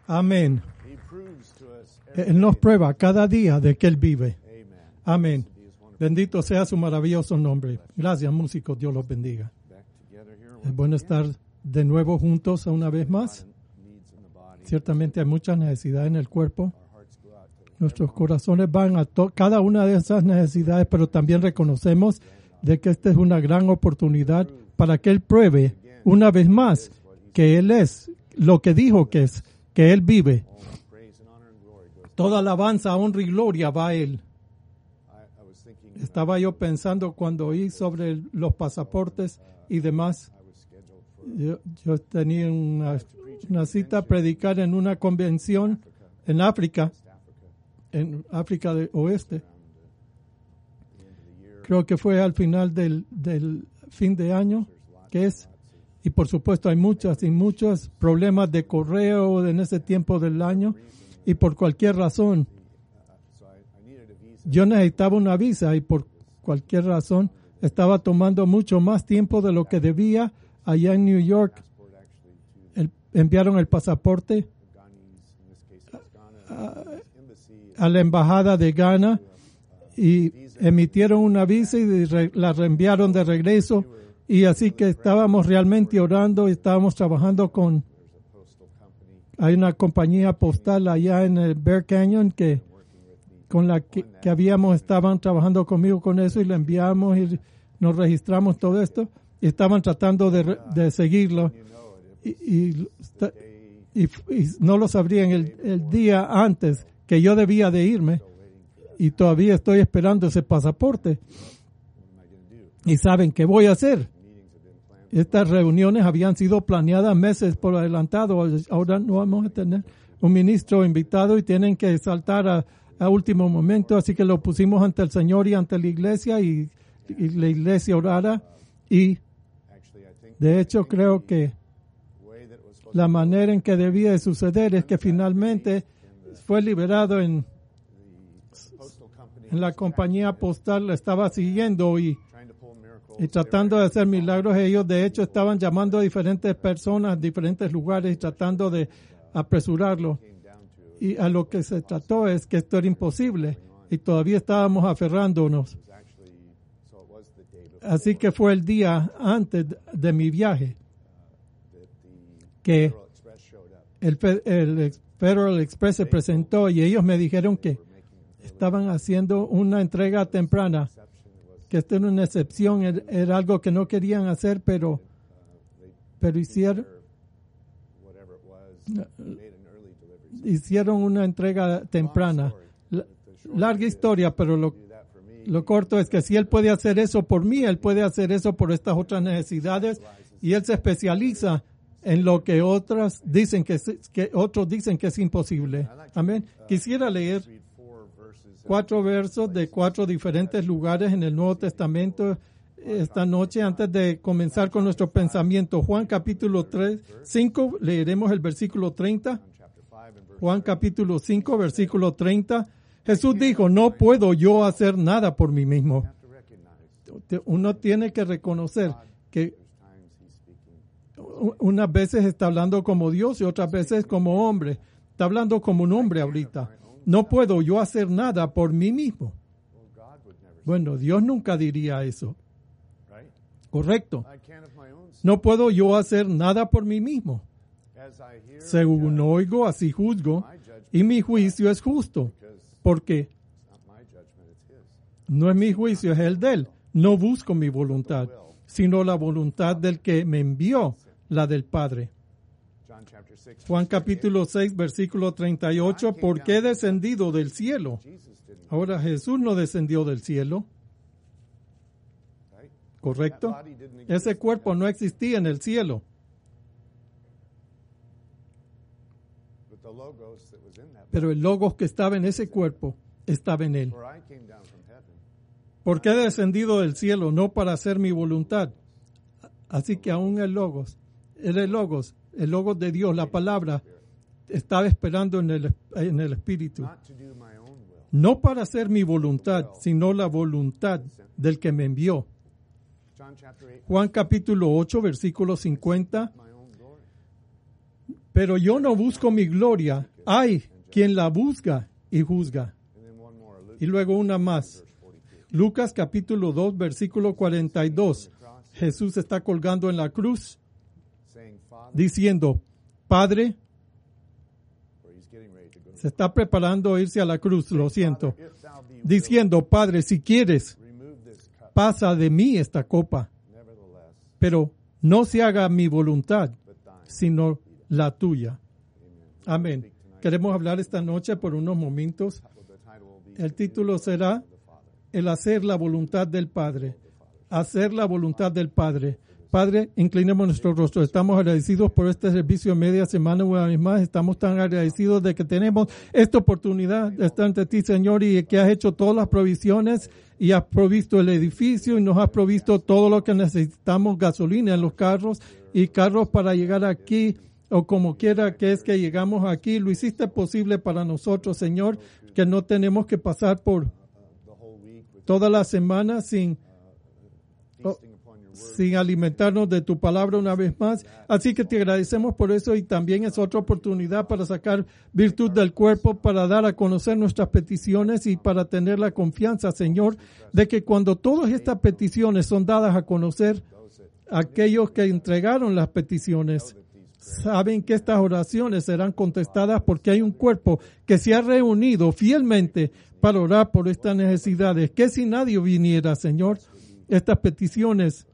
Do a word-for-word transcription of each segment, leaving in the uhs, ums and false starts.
Amén. Él nos prueba cada día de que Él vive. Amén. Bendito sea su maravilloso nombre. Gracias, músicos. Dios los bendiga. Es bueno estar de nuevo juntos una vez más. Ciertamente hay muchas necesidades en el cuerpo. Nuestros corazones van a to- cada una de esas necesidades, pero también reconocemos de que esta es una gran oportunidad para que Él pruebe una vez más que Él es lo que dijo que es, que Él vive. Toda alabanza, honra y gloria va a Él. Estaba yo pensando cuando oí sobre los pasaportes y demás. Yo, yo tenía una, una cita a predicar en una convención en África, en África del Oeste. Creo que fue al final del, del fin de año, que es, y por supuesto hay muchas y muchos problemas de correo en ese tiempo del año, y por cualquier razón yo necesitaba una visa y por cualquier razón estaba tomando mucho más tiempo de lo que debía. Allá en New York el, enviaron el pasaporte a, a la embajada de Ghana y emitieron una visa y re, la reenviaron de regreso, y así que estábamos realmente orando y estábamos trabajando con, hay una compañía postal allá en el Bear Canyon que con la que, que habíamos, estaban trabajando conmigo con eso, y le enviamos y nos registramos todo esto, y estaban tratando de, de seguirlo, y, y, y, y no lo sabrían el, el día antes que yo debía de irme, y todavía estoy esperando ese pasaporte. Y saben qué voy a hacer. Estas reuniones habían sido planeadas meses por adelantado. Ahora no vamos a tener un ministro invitado y tienen que saltar a, a último momento. Así que lo pusimos ante el Señor y ante la iglesia, y, y la iglesia orara. Y de hecho creo que la manera en que debía de suceder es que finalmente fue liberado en, en la compañía postal, la estaba siguiendo y y tratando de hacer milagros. Ellos de hecho estaban llamando a diferentes personas, diferentes lugares, y tratando de apresurarlo. Y a lo que se trató es que esto era imposible y todavía estábamos aferrándonos. Así que fue el día antes de mi viaje que el, el Federal Express se presentó, y ellos me dijeron que estaban haciendo una entrega temprana, que esto era una excepción, era, era algo que no querían hacer, pero pero hicieron hicieron una entrega temprana. Larga historia, pero lo, lo corto es que si Él puede hacer eso por mí, Él puede hacer eso por estas otras necesidades, y Él se especializa en lo que otras dicen que, que otros dicen que es imposible. Amén. Quisiera leer cuatro versos de cuatro diferentes lugares en el Nuevo Testamento esta noche antes de comenzar con nuestro pensamiento. Juan capítulo tres, cinco, leeremos el versículo treinta. Juan capítulo cinco, versículo treinta. Jesús dijo: no puedo yo hacer nada por mí mismo. Uno tiene que reconocer que unas veces está hablando como Dios y otras veces como hombre. Está hablando como un hombre ahorita. No puedo yo hacer nada por mí mismo. Bueno, Dios nunca diría eso. Correcto. No puedo yo hacer nada por mí mismo. Según oigo, así juzgo, y mi juicio es justo, porque no es mi juicio, es el de Él. No busco mi voluntad, sino la voluntad del que me envió, la del Padre. Juan capítulo seis, versículo treinta y ocho, porque he descendido del cielo. Ahora Jesús no descendió del cielo. ¿Correcto? Ese cuerpo no existía en el cielo. Pero el Logos que estaba en ese cuerpo estaba en Él. Porque he descendido del cielo, no para hacer mi voluntad. Así que aún el Logos, el Logos, el Logos de Dios, la palabra, estaba esperando en el, en el Espíritu. No para hacer mi voluntad, sino la voluntad del que me envió. Juan capítulo ocho, versículo cincuenta. Pero yo no busco mi gloria. Hay quien la busca y juzga. Y luego una más. Lucas capítulo dos, versículo cuarenta y dos. Jesús está colgando en la cruz diciendo, Padre, se está preparando a irse a la cruz, lo siento. Diciendo, Padre, si quieres, pasa de mí esta copa. Pero no se haga mi voluntad, sino la tuya. Amén. Queremos hablar esta noche por unos momentos. El título será El hacer la voluntad del Padre. Hacer la voluntad del Padre. Padre, inclinemos nuestro rostro. Estamos agradecidos por este servicio de media semana. Una vez más, estamos tan agradecidos de que tenemos esta oportunidad de estar ante ti, Señor, y que has hecho todas las provisiones y has provisto el edificio y nos has provisto todo lo que necesitamos, gasolina en los carros y carros para llegar aquí, o como quiera que es que llegamos aquí. Lo hiciste posible para nosotros, Señor, que no tenemos que pasar por toda la semana sin... Oh, sin alimentarnos de tu palabra una vez más. Así que te agradecemos por eso y también es otra oportunidad para sacar virtud del cuerpo, para dar a conocer nuestras peticiones y para tener la confianza, Señor, de que cuando todas estas peticiones son dadas a conocer, aquellos que entregaron las peticiones saben que estas oraciones serán contestadas porque hay un cuerpo que se ha reunido fielmente para orar por estas necesidades. Que si nadie viniera, Señor, estas peticiones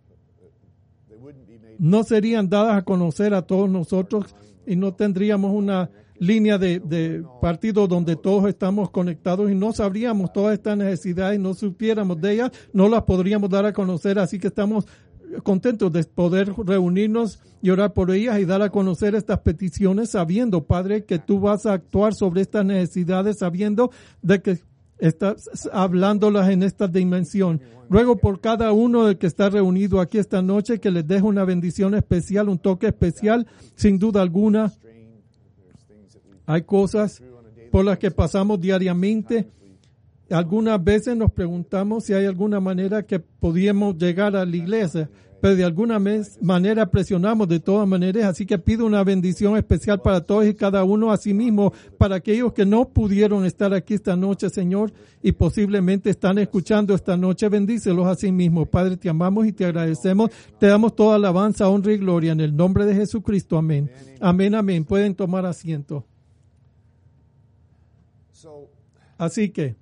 no serían dadas a conocer a todos nosotros y no tendríamos una línea de, de partido donde todos estamos conectados y no sabríamos todas estas necesidades, no supiéramos de ellas, no las podríamos dar a conocer. Así que estamos contentos de poder reunirnos y orar por ellas y dar a conocer estas peticiones, sabiendo, Padre, que tú vas a actuar sobre estas necesidades, sabiendo de que estás hablándolas en esta dimensión. Ruego por cada uno del que está reunido aquí esta noche que les deje una bendición especial, un toque especial, sin duda alguna. Hay cosas por las que pasamos diariamente. Algunas veces nos preguntamos si hay alguna manera que podíamos llegar a la iglesia, pero de alguna manera presionamos de todas maneras. Así que pido una bendición especial para todos y cada uno, a sí mismo, para aquellos que no pudieron estar aquí esta noche, Señor, y posiblemente están escuchando esta noche. Bendícelos a sí mismo. Padre, te amamos y te agradecemos. Te damos toda alabanza, honra y gloria en el nombre de Jesucristo. Amén. Amén, amén. Pueden tomar asiento. Así que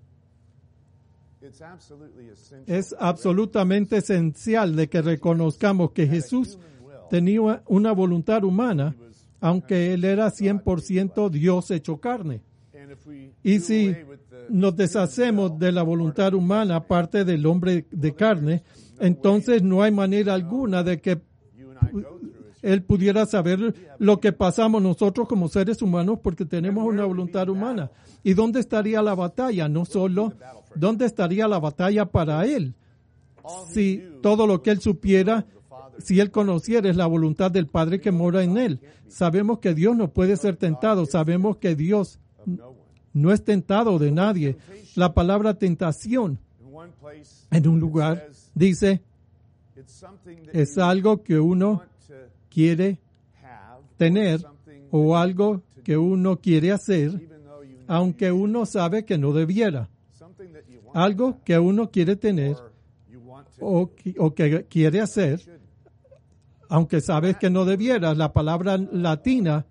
es absolutamente esencial de que reconozcamos que Jesús tenía una voluntad humana, aunque Él era cien por ciento Dios hecho carne. Y si nos deshacemos de la voluntad humana, aparte del hombre de carne, entonces no hay manera alguna de que Él pudiera saber lo que pasamos nosotros como seres humanos, porque tenemos una voluntad humana. ¿Y dónde estaría la batalla? No solo, ¿dónde estaría la batalla para Él? Si todo lo que Él supiera, si Él conociera, es la voluntad del Padre que mora en Él. Sabemos que Dios no puede ser tentado. Sabemos que Dios no es tentado de nadie. La palabra tentación en un lugar dice, es algo que uno quiere tener o algo que uno quiere hacer, aunque uno sabe que no debiera. Algo que uno quiere tener o, o que quiere hacer, aunque sabes que no debiera. La palabra latina,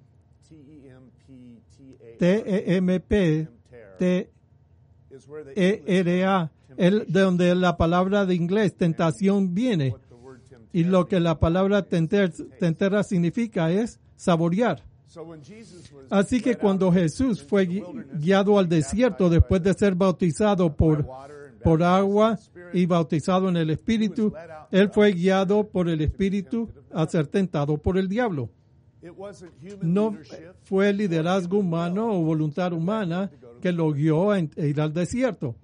T E M P T E R A, el, de donde la palabra de inglés tentación viene. Y lo que la palabra tenter, tentera significa es saborear. Así que cuando Jesús fue guiado al desierto después de ser bautizado por, por agua y bautizado en el Espíritu, Él fue guiado por el Espíritu a ser tentado por el diablo. No fue el liderazgo humano o voluntad humana que lo guió a ir al desierto.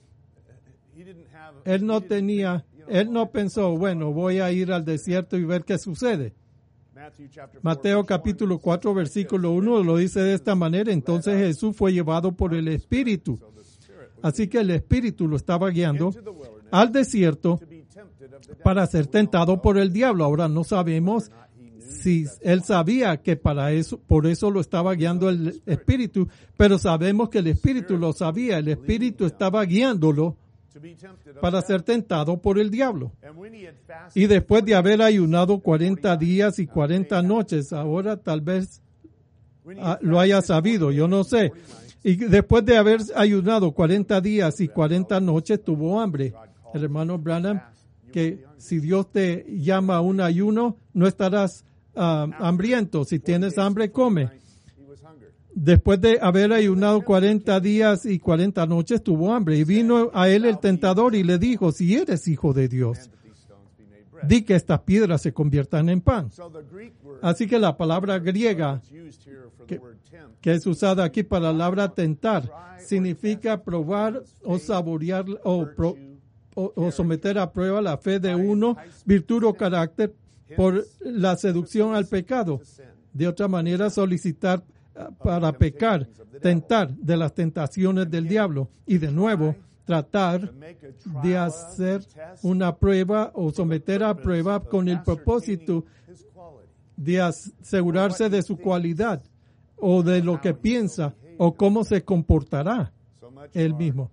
Él no tenía... Él no pensó, bueno, voy a ir al desierto y ver qué sucede. Mateo capítulo cuatro, versículo uno lo dice de esta manera. Entonces Jesús fue llevado por el Espíritu. Así que el Espíritu lo estaba guiando al desierto para ser tentado por el diablo. Ahora no sabemos Sí, él sabía que para eso, por eso lo estaba guiando el Espíritu, pero sabemos que el Espíritu lo sabía, el Espíritu estaba guiándolo para ser tentado por el diablo. Y después de haber ayunado cuarenta días y cuarenta noches, ahora tal vez ah, lo haya sabido, yo no sé. Y después de haber ayunado cuarenta días y cuarenta noches, tuvo hambre. El hermano Branham, que si Dios te llama a un ayuno, no estarás uh, hambriento. Si tienes hambre, come. Después de haber ayunado cuarenta días y cuarenta noches, tuvo hambre. Y vino a él el tentador y le dijo, si eres hijo de Dios, di que estas piedras se conviertan en pan. Así que la palabra griega que, que es usada aquí para la palabra tentar significa probar o saborear o, pro, o, o someter a prueba la fe de uno, virtud o carácter por la seducción al pecado. De otra manera, solicitar para pecar, tentar de las tentaciones del diablo y de nuevo tratar de hacer una prueba o someter a prueba con el propósito de asegurarse de su cualidad o de lo que piensa o cómo se comportará él mismo.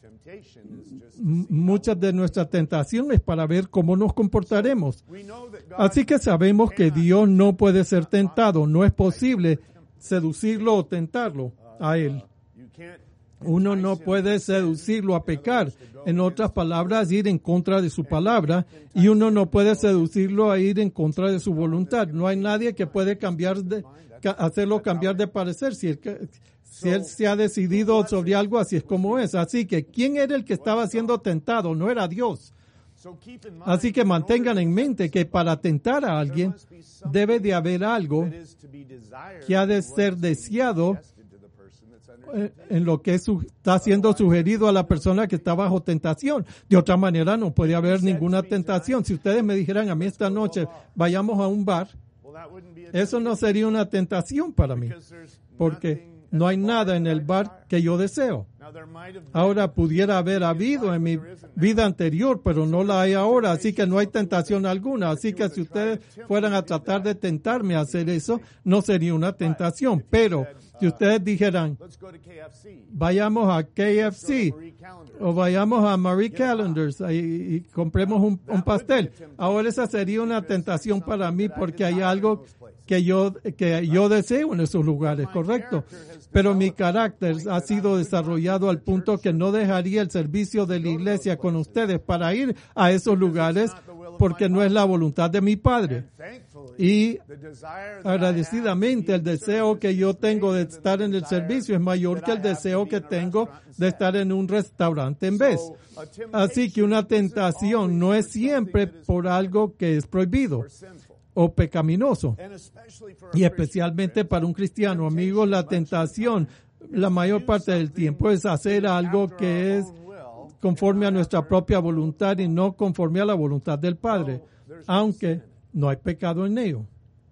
Muchas de nuestras tentaciones para ver cómo nos comportaremos. Así que sabemos que Dios no puede ser tentado, no es posible seducirlo o tentarlo a él. Uno no puede seducirlo a pecar. En otras palabras, ir en contra de su palabra, y uno no puede seducirlo a ir en contra de su voluntad. No hay nadie que puede cambiar de, hacerlo cambiar de parecer. Si él, si él se ha decidido sobre algo, así es como es. Así que, ¿quién era el que estaba siendo tentado? No era Dios. Así que mantengan en mente que para tentar a alguien debe de haber algo que ha de ser deseado en lo que su, está siendo sugerido a la persona que está bajo tentación. De otra manera no puede haber ninguna tentación. Si ustedes me dijeran a mí esta noche, vayamos a un bar, eso no sería una tentación para mí, porque no hay nada en el bar que yo deseo. Ahora pudiera haber habido en mi vida anterior, pero no la hay ahora, así que no hay tentación alguna. Así que si ustedes fueran a tratar de tentarme a hacer eso, no sería una tentación. Pero si ustedes dijeran, vayamos a K F C o vayamos a Marie Callender's y, y compremos un, un pastel, ahora esa sería una tentación para mí porque hay algo que yo, que yo deseo en esos lugares, ¿correcto? Pero mi carácter ha sido desarrollado al punto que no dejaría el servicio de la iglesia con ustedes para ir a esos lugares porque no es la voluntad de mi Padre. Y agradecidamente el deseo que yo tengo de estar en el servicio es mayor que el deseo que tengo de estar en un restaurante en vez. Así que una tentación no es siempre por algo que es prohibido o pecaminoso. Y especialmente para un cristiano, amigos, la tentación la mayor parte del tiempo es hacer algo que es conforme a nuestra propia voluntad y no conforme a la voluntad del Padre, aunque no hay pecado en ello.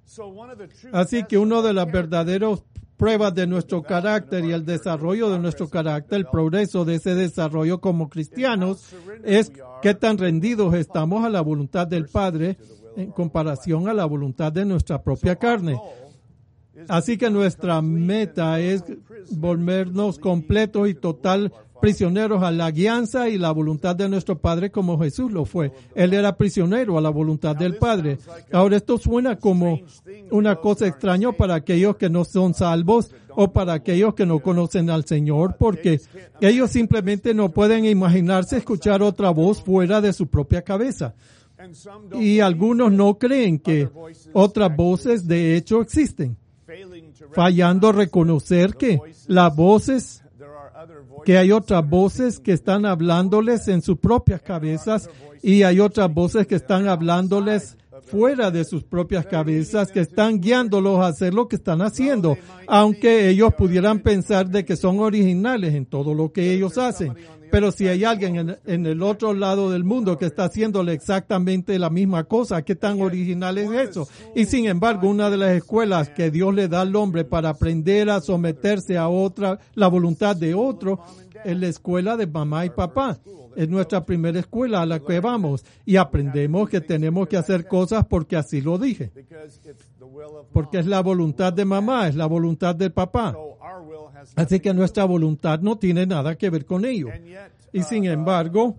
Así que una de las verdaderas pruebas de nuestro carácter y el desarrollo de nuestro carácter, el progreso de ese desarrollo como cristianos, es qué tan rendidos estamos a la voluntad del Padre en comparación a la voluntad de nuestra propia carne. Así que nuestra meta es volvernos completos y total prisioneros a la guianza y la voluntad de nuestro Padre como Jesús lo fue. Él era prisionero a la voluntad del Padre. Ahora esto suena como una cosa extraña para aquellos que no son salvos o para aquellos que no conocen al Señor, porque ellos simplemente no pueden imaginarse escuchar otra voz fuera de su propia cabeza. Y algunos no creen que otras voces de hecho existen, fallando a reconocer que las voces, que hay otras voces que están hablándoles en sus propias cabezas y hay otras voces que están hablándoles fuera de sus propias cabezas, que están guiándolos a hacer lo que están haciendo, aunque ellos pudieran pensar de que son originales en todo lo que ellos hacen. Pero si hay alguien en, en el otro lado del mundo que está haciéndole exactamente la misma cosa, ¿qué tan original es eso? Y sin embargo, una de las escuelas que Dios le da al hombre para aprender a someterse a otra, la voluntad de otro, es la escuela de mamá y papá. Es nuestra primera escuela a la que vamos y aprendemos que tenemos que hacer cosas porque así lo dije. Porque es la voluntad de mamá, es la voluntad del papá. Así que nuestra voluntad no tiene nada que ver con ello. Y sin embargo,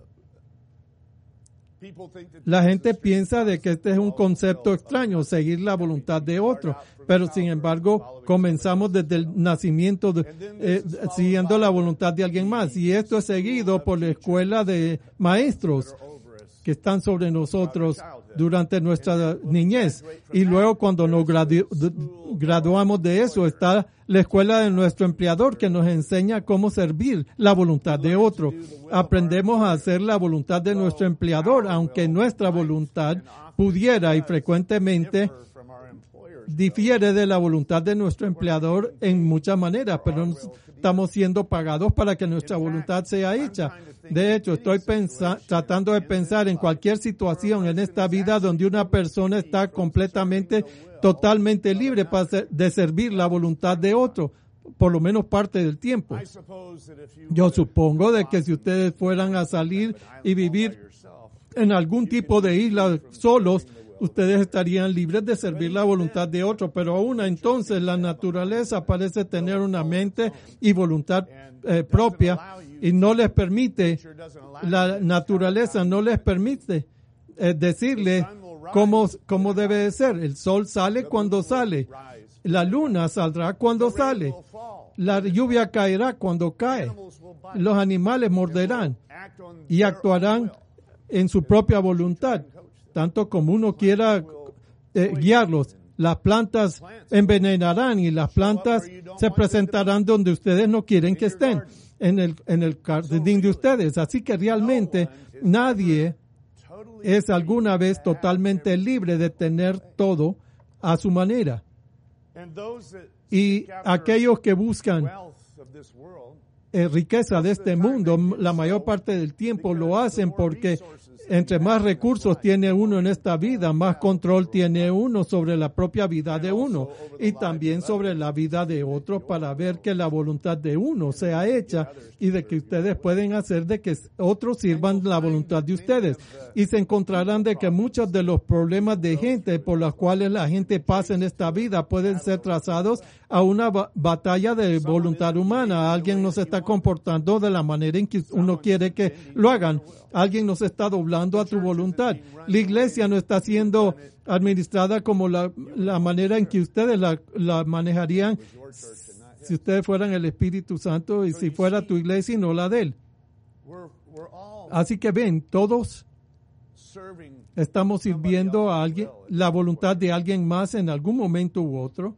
la gente piensa de que este es un concepto extraño, seguir la voluntad de otro. Pero sin embargo, comenzamos desde el nacimiento de, eh, siguiendo la voluntad de alguien más. Y esto es seguido por la escuela de maestros que están sobre nosotros durante nuestra niñez. Y luego cuando nos gradu- graduamos de eso, está la escuela de nuestro empleador que nos enseña cómo servir la voluntad de otro. Aprendemos a hacer la voluntad de nuestro empleador, aunque nuestra voluntad pudiera y frecuentemente difiere de la voluntad de nuestro empleador en muchas maneras, pero no estamos siendo pagados para que nuestra voluntad sea hecha. De hecho, estoy pensa- tratando de pensar en cualquier situación en esta vida donde una persona está completamente, totalmente libre para ser- de servir la voluntad de otro, por lo menos parte del tiempo. Yo supongo de que si ustedes fueran a salir y vivir en algún tipo de isla solos, ustedes estarían libres de servir la voluntad de otro, pero aún entonces la naturaleza parece tener una mente y voluntad eh, propia y no les permite, la naturaleza no les permite eh, decirle cómo, cómo debe de ser. El sol sale cuando sale, la luna saldrá cuando sale, la lluvia caerá cuando cae, los animales morderán y actuarán en su propia voluntad, tanto como uno quiera eh, guiarlos. Las plantas envenenarán y las plantas se presentarán donde ustedes no quieren que estén, en el, en el jardín de ustedes. Así que realmente nadie es alguna vez totalmente libre de tener todo a su manera. Y aquellos que buscan eh, riqueza de este mundo, la mayor parte del tiempo lo hacen porque entre más recursos tiene uno en esta vida, más control tiene uno sobre la propia vida de uno y también sobre la vida de otros para ver que la voluntad de uno sea hecha y de que ustedes pueden hacer de que otros sirvan la voluntad de ustedes. Y se encontrarán de que muchos de los problemas de gente por los cuales la gente pasa en esta vida pueden ser trazados a una ba- batalla de voluntad humana. Alguien no se está comportando de la manera en que uno quiere que lo hagan. Alguien nos está doblando a tu voluntad. La iglesia no está siendo administrada como la, la manera en que ustedes la, la manejarían si ustedes fueran el Espíritu Santo y si fuera tu iglesia y no la de él. Así que ven, todos estamos sirviendo a alguien, la voluntad de alguien más en algún momento u otro.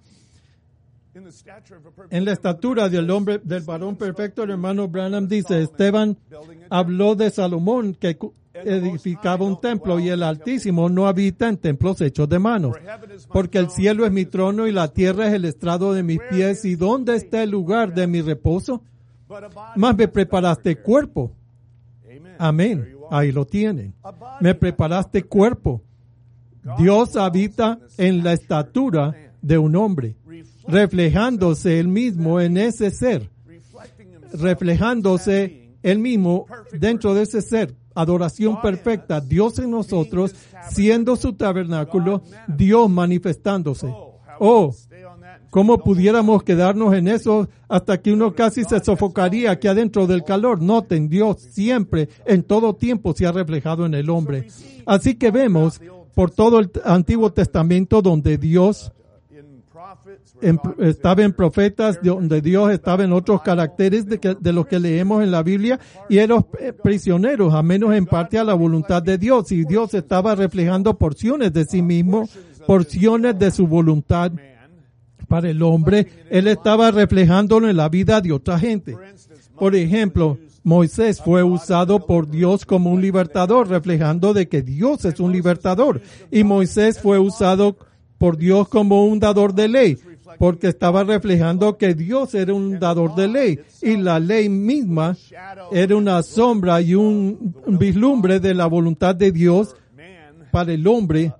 En la estatura del hombre, del varón perfecto, el hermano Branham dice, Esteban habló de Salomón que edificaba un templo y el Altísimo no habita en templos hechos de manos, porque el cielo es mi trono y la tierra es el estrado de mis pies. ¿Y dónde está el lugar de mi reposo? Más me preparaste cuerpo. Amén. Ahí lo tienen. Me preparaste cuerpo. Dios habita en la estatura de un hombre, reflejándose él mismo en ese ser, reflejándose él mismo dentro de ese ser. Adoración perfecta, Dios en nosotros, siendo su tabernáculo, Dios manifestándose. Oh, ¿cómo pudiéramos quedarnos en eso hasta que uno casi se sofocaría aquí adentro del calor? Noten, Dios siempre, en todo tiempo, se ha reflejado en el hombre. Así que vemos por todo el Antiguo Testamento donde Dios En, estaba en profetas, donde Dios estaba en otros caracteres de, que, de los que leemos en la Biblia, y eran prisioneros, a menos en parte a la voluntad de Dios, y Dios estaba reflejando porciones de sí mismo, porciones de su voluntad para el hombre. Él estaba reflejándolo en la vida de otra gente. Por ejemplo, Moisés fue usado por Dios como un libertador, reflejando de que Dios es un libertador, y Moisés fue usado por Dios como un dador de ley, porque estaba reflejando que Dios era un dador de ley y la ley misma era una sombra y un vislumbre de la voluntad de Dios para el hombre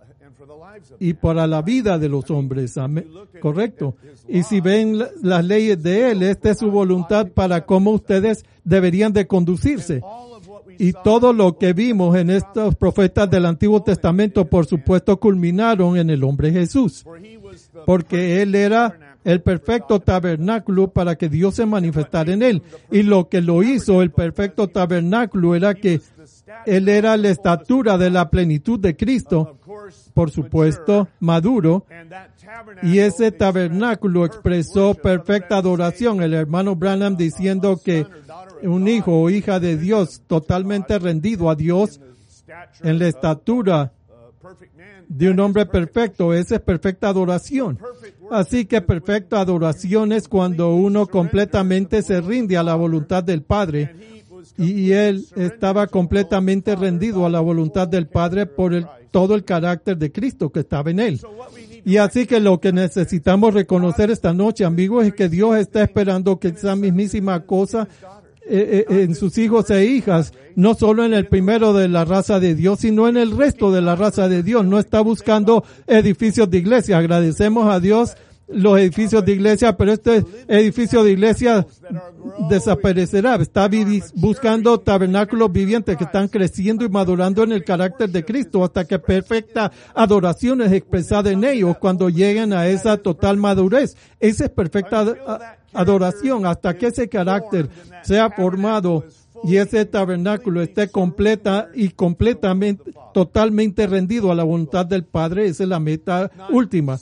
y para la vida de los hombres. Amén. Correcto. Y si ven las leyes de Él, esta es su voluntad para cómo ustedes deberían de conducirse. Y todo lo que vimos en estos profetas del Antiguo Testamento, por supuesto, culminaron en el hombre Jesús. Porque Él era el perfecto tabernáculo para que Dios se manifestara en Él. Y lo que lo hizo el perfecto tabernáculo era que Él era la estatura de la plenitud de Cristo, por supuesto, maduro, y ese tabernáculo expresó perfecta adoración. El hermano Branham diciendo que un hijo o hija de Dios totalmente rendido a Dios en la estatura de un hombre perfecto, esa es perfecta adoración. Así que perfecta adoración es cuando uno completamente se rinde a la voluntad del Padre. Y él estaba completamente rendido a la voluntad del Padre por el, todo el carácter de Cristo que estaba en él. Y así que lo que necesitamos reconocer esta noche, amigos, es que Dios está esperando que esa mismísima cosa eh, eh, en sus hijos e hijas, no solo en el primero de la raza de Dios, sino en el resto de la raza de Dios. No está buscando edificios de iglesia. Agradecemos a Dios los edificios de iglesia, pero este edificio de iglesia desaparecerá. Está buscando tabernáculos vivientes que están creciendo y madurando en el carácter de Cristo hasta que perfecta adoración es expresada en ellos cuando lleguen a esa total madurez. Esa es perfecta adoración hasta que ese carácter sea formado y ese tabernáculo esté completa y completamente, totalmente rendido a la voluntad del Padre. Esa es la meta última.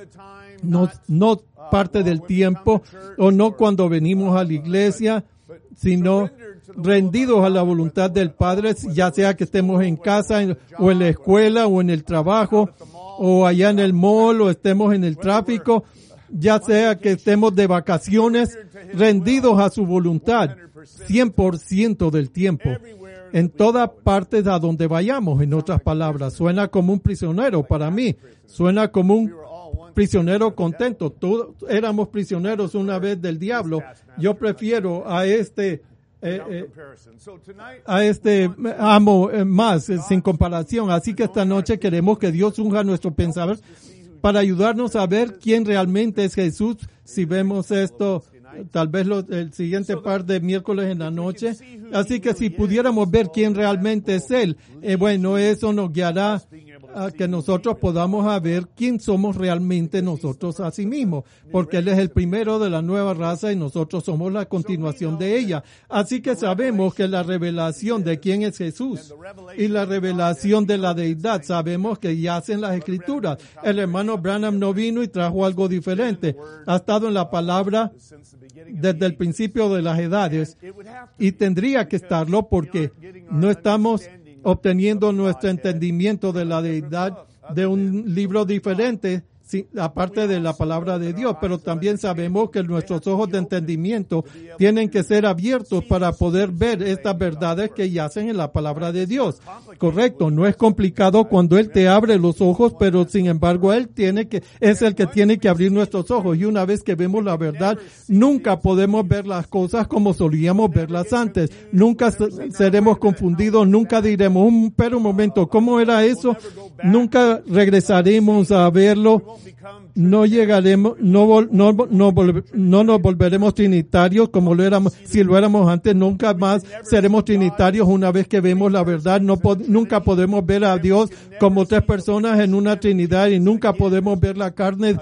No, no parte del tiempo o no cuando venimos a la iglesia, sino rendidos a la voluntad del Padre, ya sea que estemos en casa o en la escuela o en el trabajo o allá en el mall o estemos en el tráfico, ya sea que estemos de vacaciones, rendidos a su voluntad cien por ciento del tiempo. En todas partes a donde vayamos, en otras palabras, suena como un prisionero para mí, suena como un prisionero contento. Todos éramos prisioneros una vez del diablo. Yo prefiero a este eh, eh, a este amo eh, más eh, sin comparación. Así que esta noche queremos que Dios unja nuestro pensamiento para ayudarnos a ver quién realmente es Jesús. Si vemos esto, tal vez lo, el siguiente par de miércoles en la noche. Así que si pudiéramos ver quién realmente es Él, eh, bueno, eso nos guiará a que nosotros podamos ver quién somos realmente nosotros a sí mismos, porque Él es el primero de la nueva raza y nosotros somos la continuación de ella. Así que sabemos que la revelación de quién es Jesús y la revelación de la deidad, sabemos que yacen en las Escrituras. El hermano Branham no vino y trajo algo diferente. Ha estado en la palabra desde el principio de las edades y tendría que estarlo porque no estamos obteniendo nuestro entendimiento de la deidad de un libro diferente, sí, aparte de la palabra de Dios, pero también sabemos que nuestros ojos de entendimiento tienen que ser abiertos para poder ver estas verdades que yacen en la palabra de Dios. Correcto, no es complicado cuando Él te abre los ojos, pero sin embargo Él tiene que, es el que tiene que abrir nuestros ojos, y una vez que vemos la verdad, nunca podemos ver las cosas como solíamos verlas antes. Nunca seremos confundidos, nunca diremos, un, pero un momento, ¿cómo era eso? Nunca regresaremos a verlo. No llegaremos, no, vol, no, no, vol, no nos volveremos trinitarios como lo éramos, si lo éramos antes. Nunca más seremos trinitarios una vez que vemos la verdad. No pod, nunca podemos ver a Dios como tres personas en una trinidad, y nunca podemos ver la carne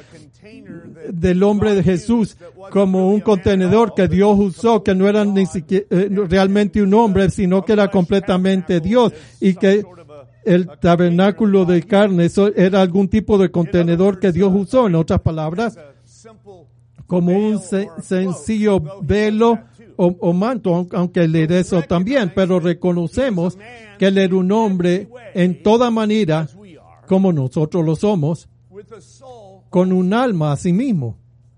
del hombre de Jesús como un contenedor que Dios usó, que no era ni siquiera eh, realmente un hombre, sino que era completamente Dios, y que el tabernáculo de carne, eso era algún tipo de contenedor que Dios usó. En otras palabras, como un se, sencillo velo o, o manto, aunque él era eso también, pero reconocemos que él era un hombre en toda manera, como nosotros lo somos, con un alma a sí mismo.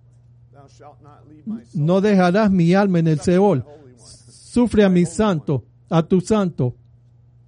No dejarás mi alma en el Seol. Sufre a mi santo, a tu santo.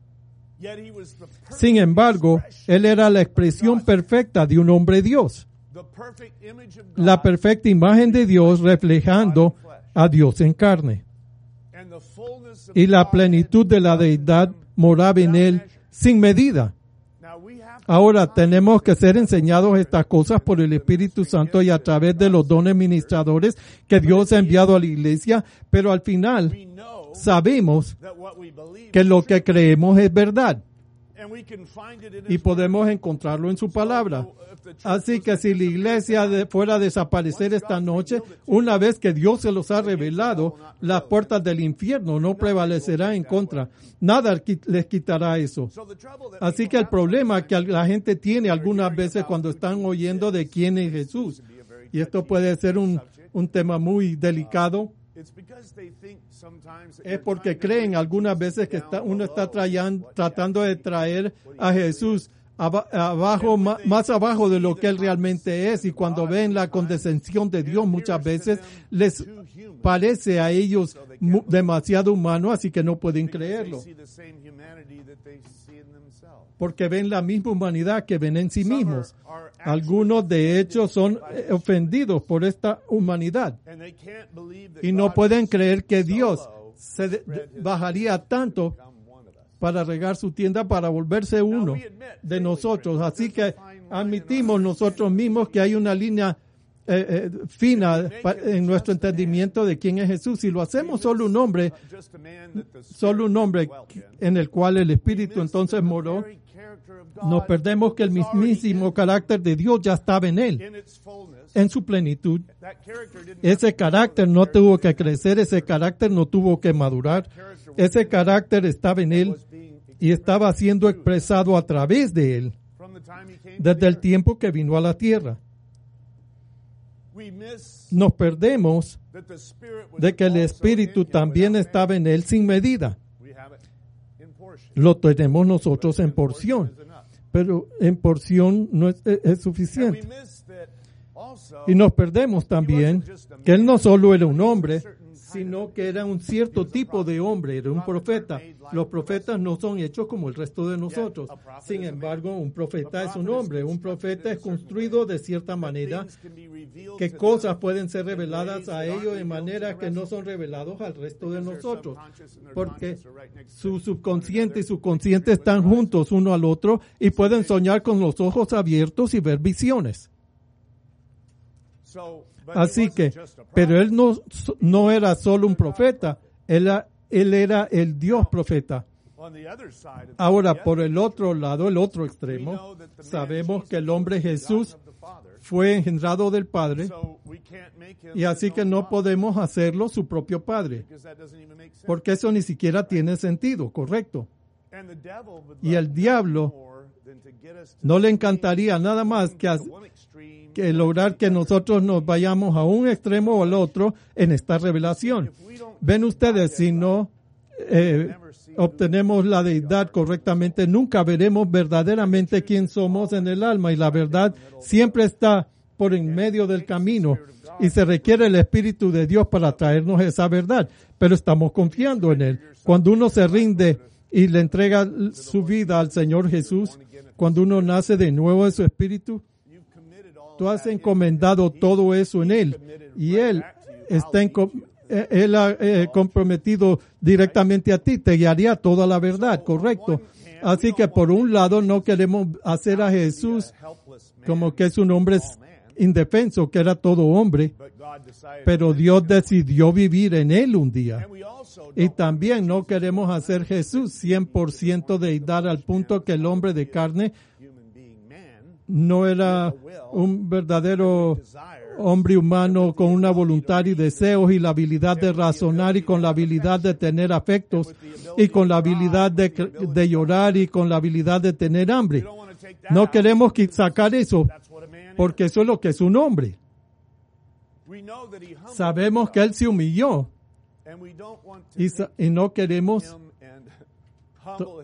Sin embargo, él era la expresión perfecta de un hombre Dios. la perfecta imagen de Dios reflejando a Dios en carne. Y la plenitud de la deidad moraba en él sin medida. Ahora tenemos que ser enseñados estas cosas por el Espíritu Santo y a través de los dones ministradores que Dios ha enviado a la iglesia, pero al final sabemos que lo que creemos es verdad y podemos encontrarlo en su palabra. Así que si la iglesia de, fuera a desaparecer esta noche, una vez que Dios se los ha revelado, las puertas del infierno no prevalecerán en contra. Nada les quitará eso. Así que el problema que la gente tiene algunas veces cuando están oyendo de quién es Jesús, y esto puede ser un, un tema muy delicado, es porque creen algunas veces que está, uno está trayan, tratando de traer a Jesús abajo, más abajo de lo que él realmente es, y cuando ven la condescensión de Dios muchas veces les parece a ellos demasiado humano, así que no pueden creerlo porque ven la misma humanidad que ven en sí mismos. Algunos de hecho son ofendidos por esta humanidad y no pueden creer que Dios se de, de, bajaría tanto para regar su tienda para volverse uno de nosotros. Así que admitimos nosotros mismos que hay una línea eh, eh, fina en nuestro entendimiento de quién es Jesús. Si lo hacemos solo un hombre, solo un hombre en el cual el Espíritu entonces moró, nos perdemos que el mismísimo carácter de Dios ya estaba en él, en su plenitud. Ese carácter no tuvo que crecer, ese carácter no tuvo que madurar. Ese carácter estaba en él y estaba siendo expresado a través de él desde el tiempo que vino a la tierra. Nos perdemos de que el Espíritu también estaba en él sin medida. Lo tenemos nosotros en porción, pero en porción no es, es suficiente. Y nos perdemos también que él no solo era un hombre, sino que era un cierto tipo de hombre, era un profeta. Los profetas no son hechos como el resto de nosotros. Sin embargo, un profeta es un hombre. Un profeta es construido de cierta manera que cosas pueden ser reveladas a ellos de manera que no son revelados al resto de nosotros. Porque su subconsciente y su consciente están juntos uno al otro y pueden soñar con los ojos abiertos y ver visiones. Así que, pero él no, no era solo un profeta, él, él era el Dios profeta. Ahora, por el otro lado, el otro extremo, sabemos que el hombre Jesús fue engendrado del Padre, y así que no podemos hacerlo su propio Padre, porque eso ni siquiera tiene sentido, ¿correcto? Y el diablo no le encantaría nada más que hacer que lograr que nosotros nos vayamos a un extremo o al otro en esta revelación. Ven ustedes, si no eh, obtenemos la deidad correctamente, nunca veremos verdaderamente quién somos en el alma, y la verdad siempre está por en medio del camino y se requiere el Espíritu de Dios para traernos esa verdad, pero estamos confiando en él. Cuando uno se rinde y le entrega su vida al Señor Jesús, cuando uno nace de nuevo de su Espíritu, tú has encomendado todo eso en él, y él está en, él ha eh, comprometido directamente a ti, te guiaría toda la verdad, correcto. Así que por un lado no queremos hacer a Jesús como que es un hombre indefenso, que era todo hombre, pero Dios decidió vivir en él un día. Y también no queremos hacer Jesús cien por ciento deidad al punto que el hombre de carne no era un verdadero hombre humano con una voluntad y deseos y la habilidad de razonar y con la habilidad de tener afectos y con la habilidad de, de llorar y con la habilidad de tener hambre. No queremos sacar eso porque eso es lo que es un hombre. Sabemos que él se humilló y, y no queremos to-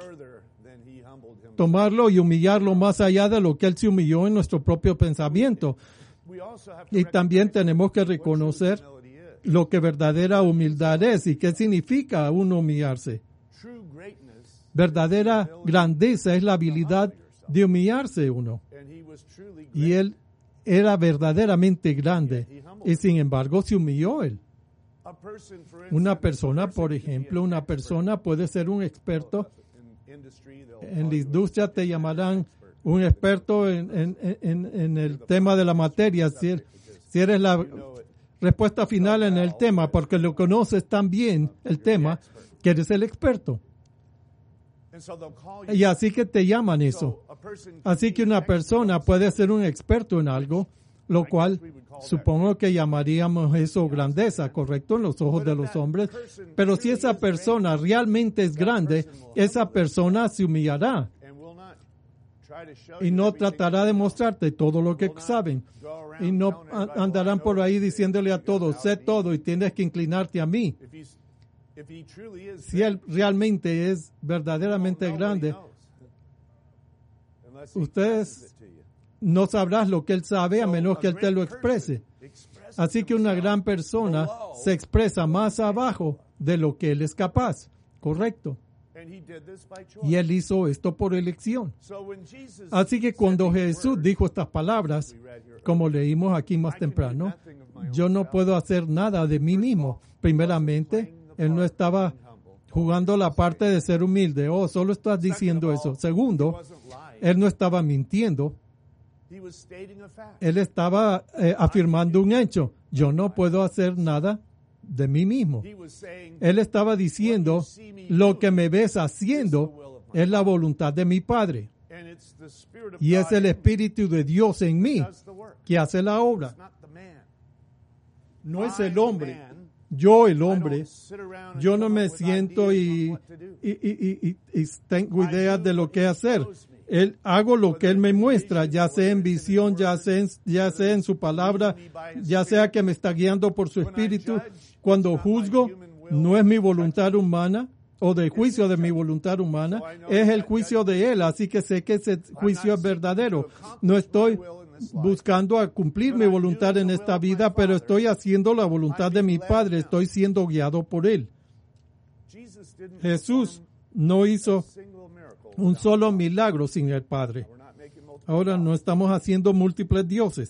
tomarlo y humillarlo más allá de lo que él se humilló en nuestro propio pensamiento. Y también tenemos que reconocer lo que verdadera humildad es y qué significa uno humillarse. Verdadera grandeza es la habilidad de humillarse uno. Y él era verdaderamente grande y sin embargo se humilló él. Una persona, por ejemplo, una persona puede ser un experto en la industria, te llamarán un experto en, en, en, en el tema de la materia, si, si eres la respuesta final en el tema, porque lo conoces tan bien el tema, que eres el experto. Y así que te llaman eso. Así que una persona puede ser un experto en algo, lo cual supongo que llamaríamos eso grandeza, ¿correcto? En los ojos de los hombres. Pero si esa persona realmente es grande, esa persona se humillará y no tratará de mostrarte todo lo que saben. Y no andarán por ahí diciéndole a todos, sé todo y tienes que inclinarte a mí. Si él realmente es verdaderamente grande, ustedes no sabrás lo que él sabe a menos que él te lo exprese. Así que una gran persona se expresa más abajo de lo que él es capaz. Correcto. Y él hizo esto por elección. Así que cuando Jesús dijo estas palabras, como leímos aquí más temprano, yo no puedo hacer nada de mí mismo. Primeramente, él no estaba jugando la parte de ser humilde. Oh, solo estás diciendo eso. Segundo, él no estaba mintiendo. Él estaba eh, afirmando un hecho. Yo no puedo hacer nada de mí mismo. Él estaba diciendo, lo que me ves haciendo es la voluntad de mi Padre. Y es el Espíritu de Dios en mí que hace la obra. No es el hombre. Yo, el hombre, yo no me siento y, y, y, y, y tengo ideas de lo que hacer. Él, hago lo que Él me muestra, ya sea en visión, ya sea en, ya sea en su palabra, ya sea que me está guiando por su espíritu. Cuando juzgo, no es mi voluntad humana o de juicio de mi voluntad humana, es el juicio de Él, así que sé que ese juicio es verdadero. No estoy buscando a cumplir mi voluntad en esta vida, pero estoy haciendo la voluntad de mi Padre, estoy siendo guiado por Él. Jesús no hizo un solo milagro sin el Padre. Ahora no estamos haciendo múltiples dioses.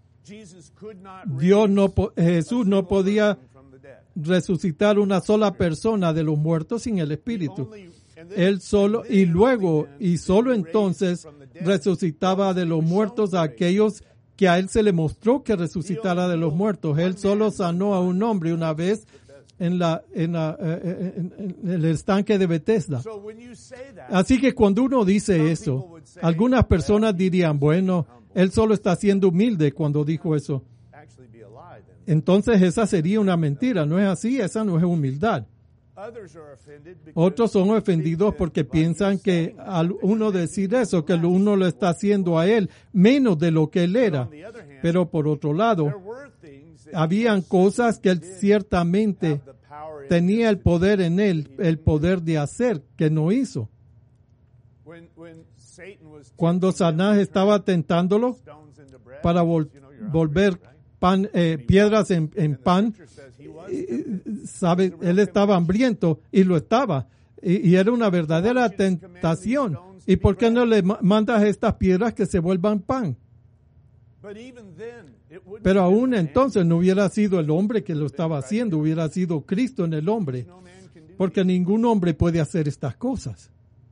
Dios no, Jesús no podía resucitar una sola persona de los muertos sin el Espíritu. Él solo, y luego, y solo entonces, resucitaba de los muertos a aquellos que a Él se le mostró que resucitara de los muertos. Él solo sanó a un hombre una vez en, la, en, la, en, en el estanque de Bethesda. Así que cuando uno dice eso, algunas personas dirían, bueno, Él solo está siendo humilde cuando dijo eso. Entonces esa sería una mentira, no es así, esa no es humildad. Otros son ofendidos porque piensan que al uno decir eso, que uno lo está haciendo a Él menos de lo que Él era. Pero por otro lado, habían cosas que Él ciertamente tenía el poder en Él, el poder de hacer, que no hizo. Cuando Satanás estaba tentándolo para vol- volver pan, eh, piedras en, en pan, sabe, él estaba hambriento y lo estaba, y, y era una verdadera tentación. ¿Y por qué no le mandas estas piedras que se vuelvan pan? Pero aún entonces no hubiera sido el hombre que lo estaba haciendo, hubiera sido Cristo en el hombre, porque ningún hombre puede hacer estas cosas.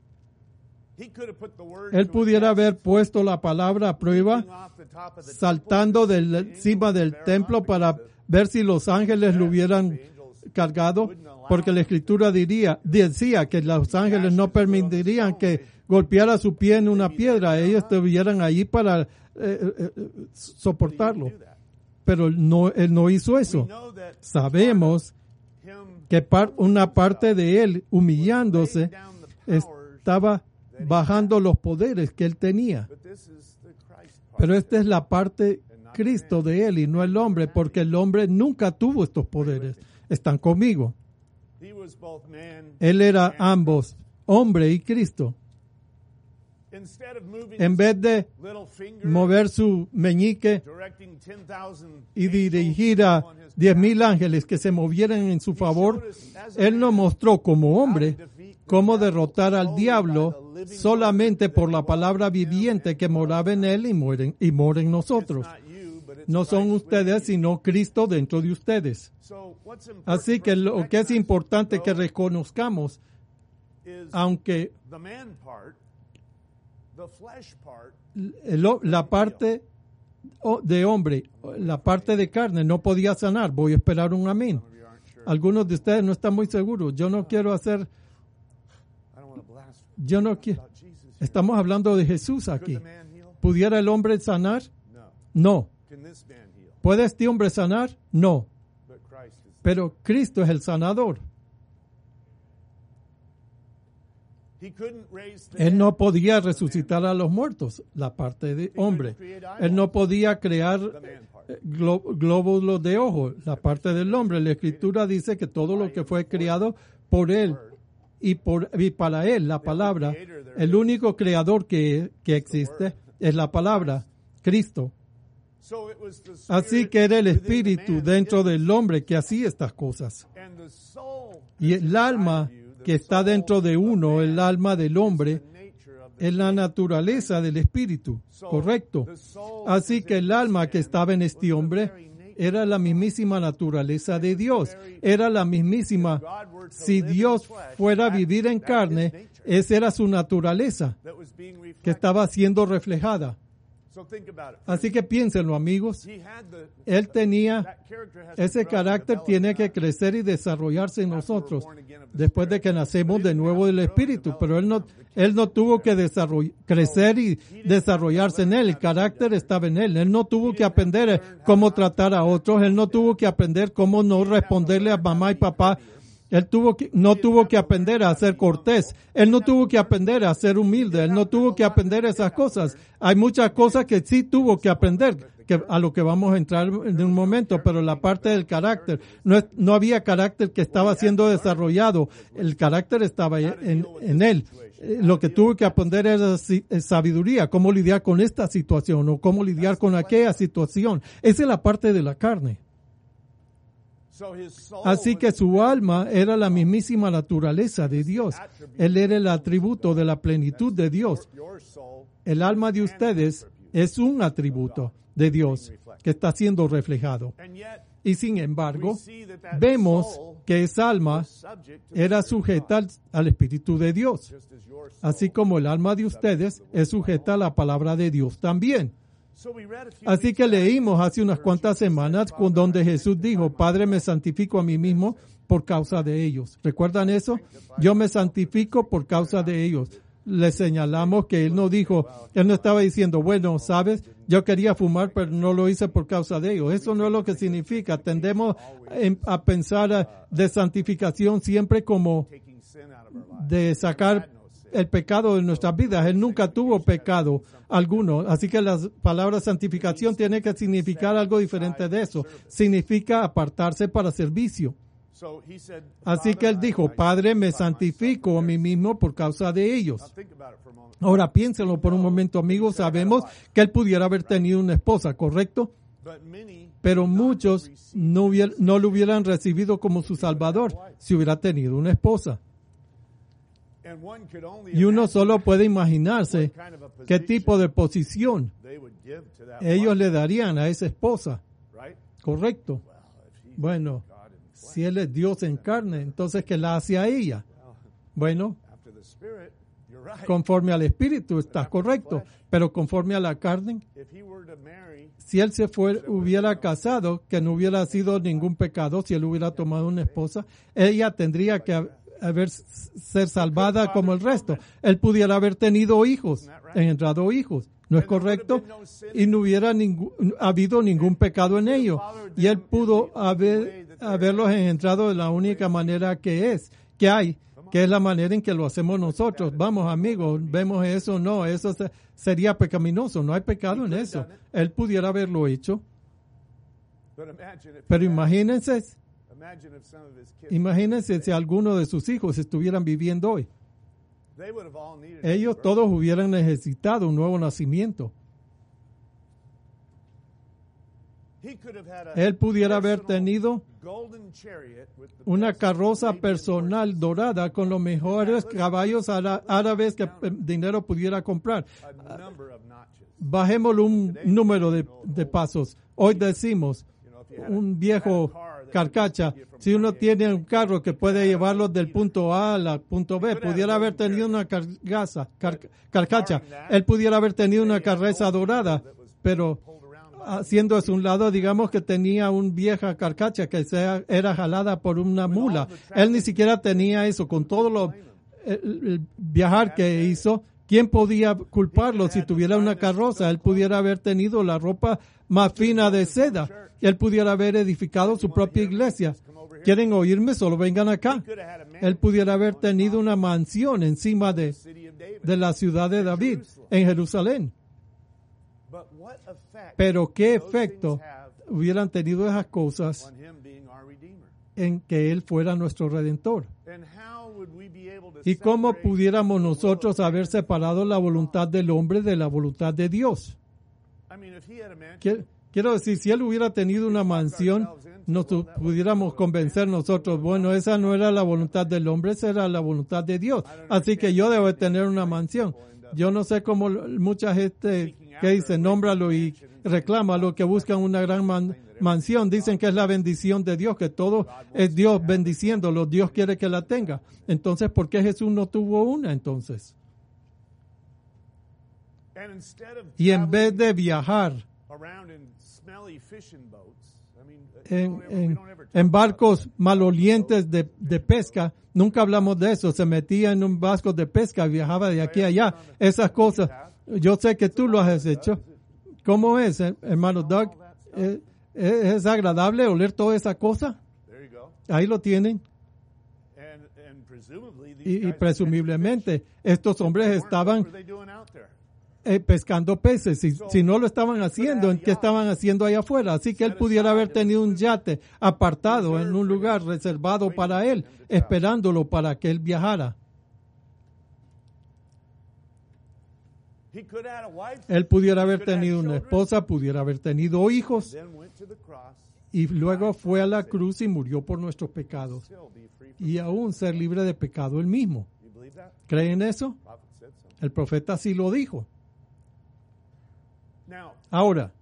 Él pudiera haber puesto la palabra a prueba saltando del encima del templo para ver si los ángeles lo hubieran cargado, porque la Escritura diría, decía que los ángeles no permitirían que golpeara su pie en una piedra, ellos estuvieran allí para eh, eh, soportarlo. Pero no, él no hizo eso. Sabemos que par, una parte de él, humillándose, estaba bajando los poderes que él tenía. Pero esta es la parte Cristo de él y no el hombre, porque el hombre nunca tuvo estos poderes. Están conmigo. Él era ambos, hombre y Cristo. En vez de mover su meñique y dirigir a diez mil ángeles que se movieran en su favor, él nos mostró como hombre cómo derrotar al diablo solamente por la palabra viviente que moraba en él y muere, y mora en nosotros. No son ustedes, sino Cristo dentro de ustedes. Así que lo que es importante que reconozcamos, aunque la parte de hombre, la parte de carne no podía sanar. Voy a esperar un amén. Algunos de ustedes no están muy seguros. Yo no quiero hacer... Yo no quiero... Estamos hablando de Jesús aquí. ¿Pudiera el hombre sanar? No. ¿Puede este hombre sanar? No. Pero Cristo es el sanador. Él no podía resucitar a los muertos, la parte de hombre. Él no podía crear glo- glóbulos de ojo, la parte del hombre. La Escritura dice que todo lo que fue creado por Él y, por, y para Él, la palabra, el único creador que, que existe es la palabra, Cristo. Así que era el espíritu dentro del hombre que hacía estas cosas. Y el alma que está dentro de uno, el alma del hombre, es la naturaleza del espíritu, ¿correcto? Así que el alma que estaba en este hombre era la mismísima naturaleza de Dios. Era la mismísima, si Dios fuera a vivir en carne, esa era su naturaleza que estaba siendo reflejada. Así que piénsenlo, amigos. Él tenía, ese carácter tiene que crecer y desarrollarse en nosotros después de que nacemos de nuevo del Espíritu. Pero él no, él no tuvo que desarroll- crecer y desarrollarse en él. El carácter estaba en él. Él no tuvo que aprender cómo tratar a otros. Él no tuvo que aprender cómo no responderle a mamá y papá. Él tuvo que, no tuvo que aprender a ser cortés. Él no tuvo que aprender a ser humilde. Él no tuvo que aprender esas cosas. Hay muchas cosas que sí tuvo que aprender, que a lo que vamos a entrar en un momento, pero la parte del carácter, no, es, no había carácter que estaba siendo desarrollado. El carácter estaba en, en él. Lo que tuvo que aprender era sabiduría, cómo lidiar con esta situación o cómo lidiar con aquella situación. Esa es la parte de la carne. Así que su alma era la mismísima naturaleza de Dios. Él era el atributo de la plenitud de Dios. El alma de ustedes es un atributo de Dios que está siendo reflejado. Y sin embargo, vemos que esa alma era sujeta al Espíritu de Dios. Así como el alma de ustedes es sujeta a la palabra de Dios también. Así que leímos hace unas cuantas semanas con donde Jesús dijo, Padre, me santifico a mí mismo por causa de ellos. ¿Recuerdan eso? Yo me santifico por causa de ellos. Le señalamos que Él no dijo, Él no estaba diciendo, bueno, sabes, yo quería fumar, pero no lo hice por causa de ellos. Eso no es lo que significa. Tendemos a pensar de santificación siempre como de sacar el pecado de nuestras vidas. Él nunca tuvo pecado alguno. Así que la palabra santificación tiene que significar algo diferente de eso. Significa apartarse para servicio. Así que él dijo, Padre, me santifico a mí mismo por causa de ellos. Ahora piénsenlo por un momento, amigos. Sabemos que él pudiera haber tenido una esposa, ¿correcto? Pero muchos no, hubiera, no lo hubieran recibido como su Salvador si hubiera tenido una esposa. Y uno solo puede imaginarse qué tipo de posición ellos le darían a esa esposa. ¿Correcto? Bueno, si Él es Dios en carne, entonces ¿qué la hace a ella? Bueno, conforme al Espíritu está correcto, pero conforme a la carne, si Él se fue, hubiera casado, que no hubiera sido ningún pecado, si Él hubiera tomado una esposa, ella tendría que haber ser salvada como el resto. Él pudiera haber tenido hijos, engendrado hijos, ¿no es correcto? Y no hubiera ningún, habido ningún pecado en ellos. Y él pudo haber, haberlos engendrado de la única manera que es, que hay, que es la manera en que lo hacemos nosotros. Vamos, amigos, vemos eso, no, eso se, sería pecaminoso, no hay pecado en eso. Él pudiera haberlo hecho. Pero imagínense, Imagínense si alguno de sus hijos estuvieran viviendo hoy. Ellos todos hubieran necesitado un nuevo nacimiento. Él pudiera haber tenido una carroza personal dorada con los mejores caballos árabes que dinero pudiera comprar. Bajémosle un número de, de pasos. Hoy decimos, un viejo carcacha, si uno tiene un carro que puede llevarlo del punto A al punto B, pudiera haber tenido una cargaza, car, carcacha. Él pudiera haber tenido una carreza dorada, pero haciendo eso a un lado, digamos que tenía una vieja carcacha que sea, era jalada por una mula. Él ni siquiera tenía eso. Con todo lo el, el viajar que hizo, ¿quién podía culparlo si tuviera una carroza? Él pudiera haber tenido la ropa más fina de seda. Él pudiera haber edificado su propia iglesia. ¿Quieren oírme? Solo vengan acá. Él pudiera haber tenido una mansión encima de, de la ciudad de David, en Jerusalén. Pero ¿qué efecto hubieran tenido esas cosas en que Él fuera nuestro Redentor? ¿Y cómo pudiéramos nosotros haber separado la voluntad del hombre de la voluntad de Dios? Quiero decir, si Él hubiera tenido una mansión, nos pudiéramos convencer nosotros, bueno, esa no era la voluntad del hombre, esa era la voluntad de Dios. Así que yo debo tener una mansión. Yo no sé cómo mucha gente que dice, nómbralo y reclámalo, que buscan una gran man, mansión. Dicen que es la bendición de Dios, que todo es Dios bendiciéndolo. Dios quiere que la tenga. Entonces, ¿por qué Jesús no tuvo una entonces? Y en vez de viajar en, en, en barcos malolientes de, de pesca, nunca hablamos de eso, se metía en un barco de pesca, viajaba de aquí a allá, esas cosas, yo sé que tú lo has hecho. ¿Cómo es, hermano Doug? ¿Es, es agradable oler toda esa cosa? Ahí lo tienen. Y, y presumiblemente estos hombres estaban Eh, pescando peces, si, si no lo estaban haciendo, ¿en qué estaban haciendo allá afuera? Así que él pudiera haber tenido un yate apartado en un lugar reservado para él, esperándolo para que él viajara. Él pudiera haber tenido una esposa, pudiera haber tenido hijos, y luego fue a la cruz y murió por nuestros pecados, y aún ser libre de pecado él mismo. ¿Creen eso? El profeta sí lo dijo. Ahora,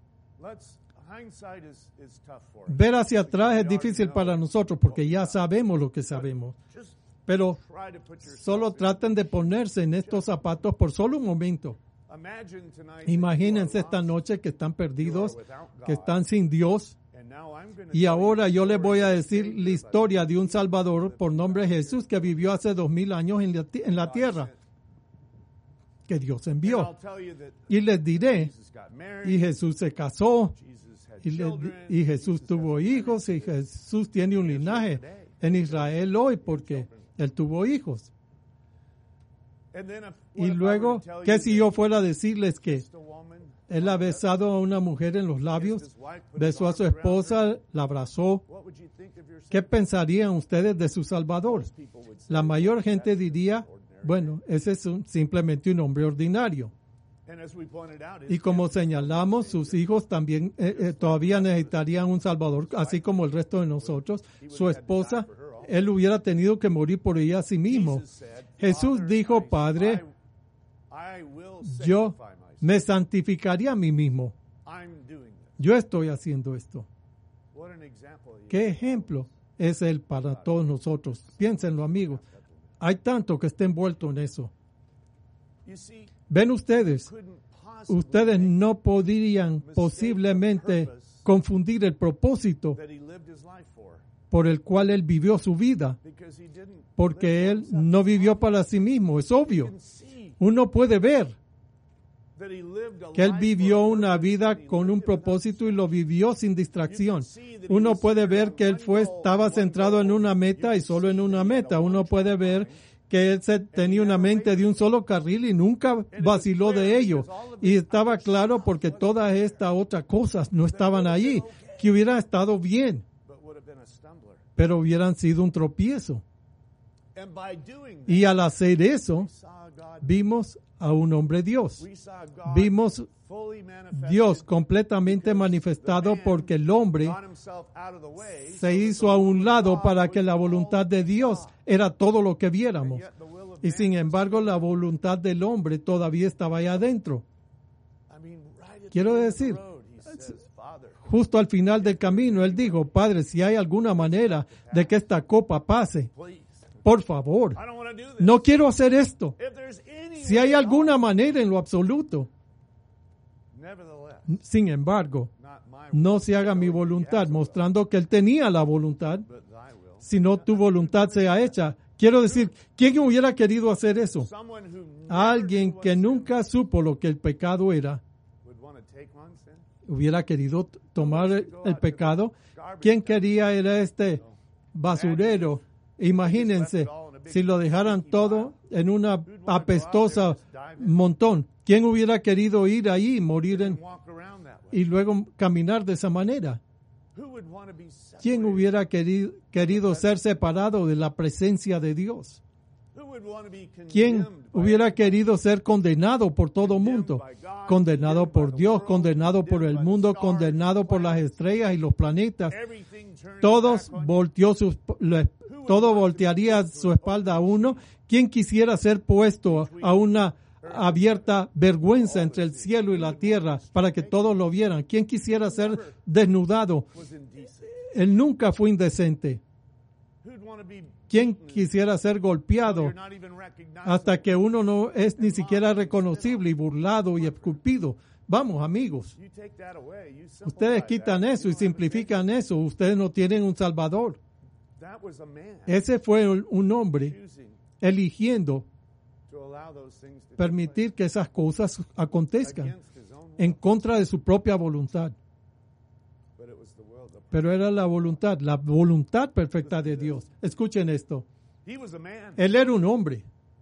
ver hacia atrás es difícil para nosotros porque ya sabemos lo que sabemos. Pero solo traten de ponerse en estos zapatos por solo un momento. Imagínense esta noche que están perdidos, que están sin Dios. Y ahora yo les voy a decir la historia de un Salvador por nombre Jesús que vivió hace dos mil años en la, en la tierra, que Dios envió. Y les diré, y Jesús se casó, y, les, y Jesús tuvo hijos, y Jesús tiene un linaje en Israel hoy porque Él tuvo hijos. Y luego, ¿qué si yo fuera a decirles que Él ha besado a una mujer en los labios, besó a su esposa, la abrazó? ¿Qué pensarían ustedes de su Salvador? La mayor gente diría, bueno, ese es un, simplemente un hombre ordinario. Y como señalamos, sus hijos también eh, eh, todavía necesitarían un Salvador, así como el resto de nosotros. Su esposa, él hubiera tenido que morir por ella a sí mismo. Jesús dijo, Padre, yo me santificaría a mí mismo. Yo estoy haciendo esto. ¿Qué ejemplo es Él para todos nosotros? Piénsenlo, amigos. Hay tanto que está envuelto en eso. Ven ustedes, ustedes no podrían posiblemente confundir el propósito por el cual Él vivió su vida, porque Él no vivió para sí mismo, es obvio. Uno puede ver que Él vivió una vida con un propósito y lo vivió sin distracción. Uno puede ver que Él fue, estaba centrado en una meta y solo en una meta. Uno puede ver que Él se, tenía una mente de un solo carril y nunca vaciló de ello. Y estaba claro porque todas estas otras cosas no estaban allí, que hubieran estado bien, pero hubieran sido un tropiezo. Y al hacer eso, vimos a un hombre Dios. Vimos Dios completamente manifestado porque el hombre se hizo a un lado para que la voluntad de Dios era todo lo que viéramos. Y sin embargo, la voluntad del hombre todavía estaba ahí adentro. Quiero decir, justo al final del camino, él dijo, Padre, si hay alguna manera de que esta copa pase, por favor, no quiero hacer esto. Si hay alguna manera en lo absoluto. Sin embargo, no se haga mi voluntad, mostrando que él tenía la voluntad, sino tu voluntad sea hecha. Quiero decir, ¿quién hubiera querido hacer eso? Alguien que nunca supo lo que el pecado era. Hubiera querido tomar el, el pecado. ¿Quién quería era este basurero? Imagínense, si lo dejaran todo en una apestosa montón. ¿Quién hubiera querido ir ahí y morir en, y luego caminar de esa manera? ¿Quién hubiera querido, querido ser separado de la presencia de Dios? ¿Quién hubiera querido ser condenado por todo el mundo? Condenado por Dios, condenado por el mundo, condenado por las estrellas y los planetas. Todos volteó sus, todo voltearía su espalda a uno. ¿Quién quisiera ser puesto a una abierta vergüenza entre el cielo y la tierra para que todos lo vieran? ¿Quién quisiera ser desnudado? Él nunca fue indecente. ¿Quién quisiera ser golpeado hasta que uno no es ni siquiera reconocible y burlado y escupido? Vamos, amigos. Ustedes quitan eso y simplifican eso. Ustedes no tienen un Salvador. Ese fue un hombre eligiendo permitir que esas cosas acontezcan en contra de su propia voluntad. Pero era la voluntad, la voluntad perfecta de Dios. Escuchen esto. Él era un hombre.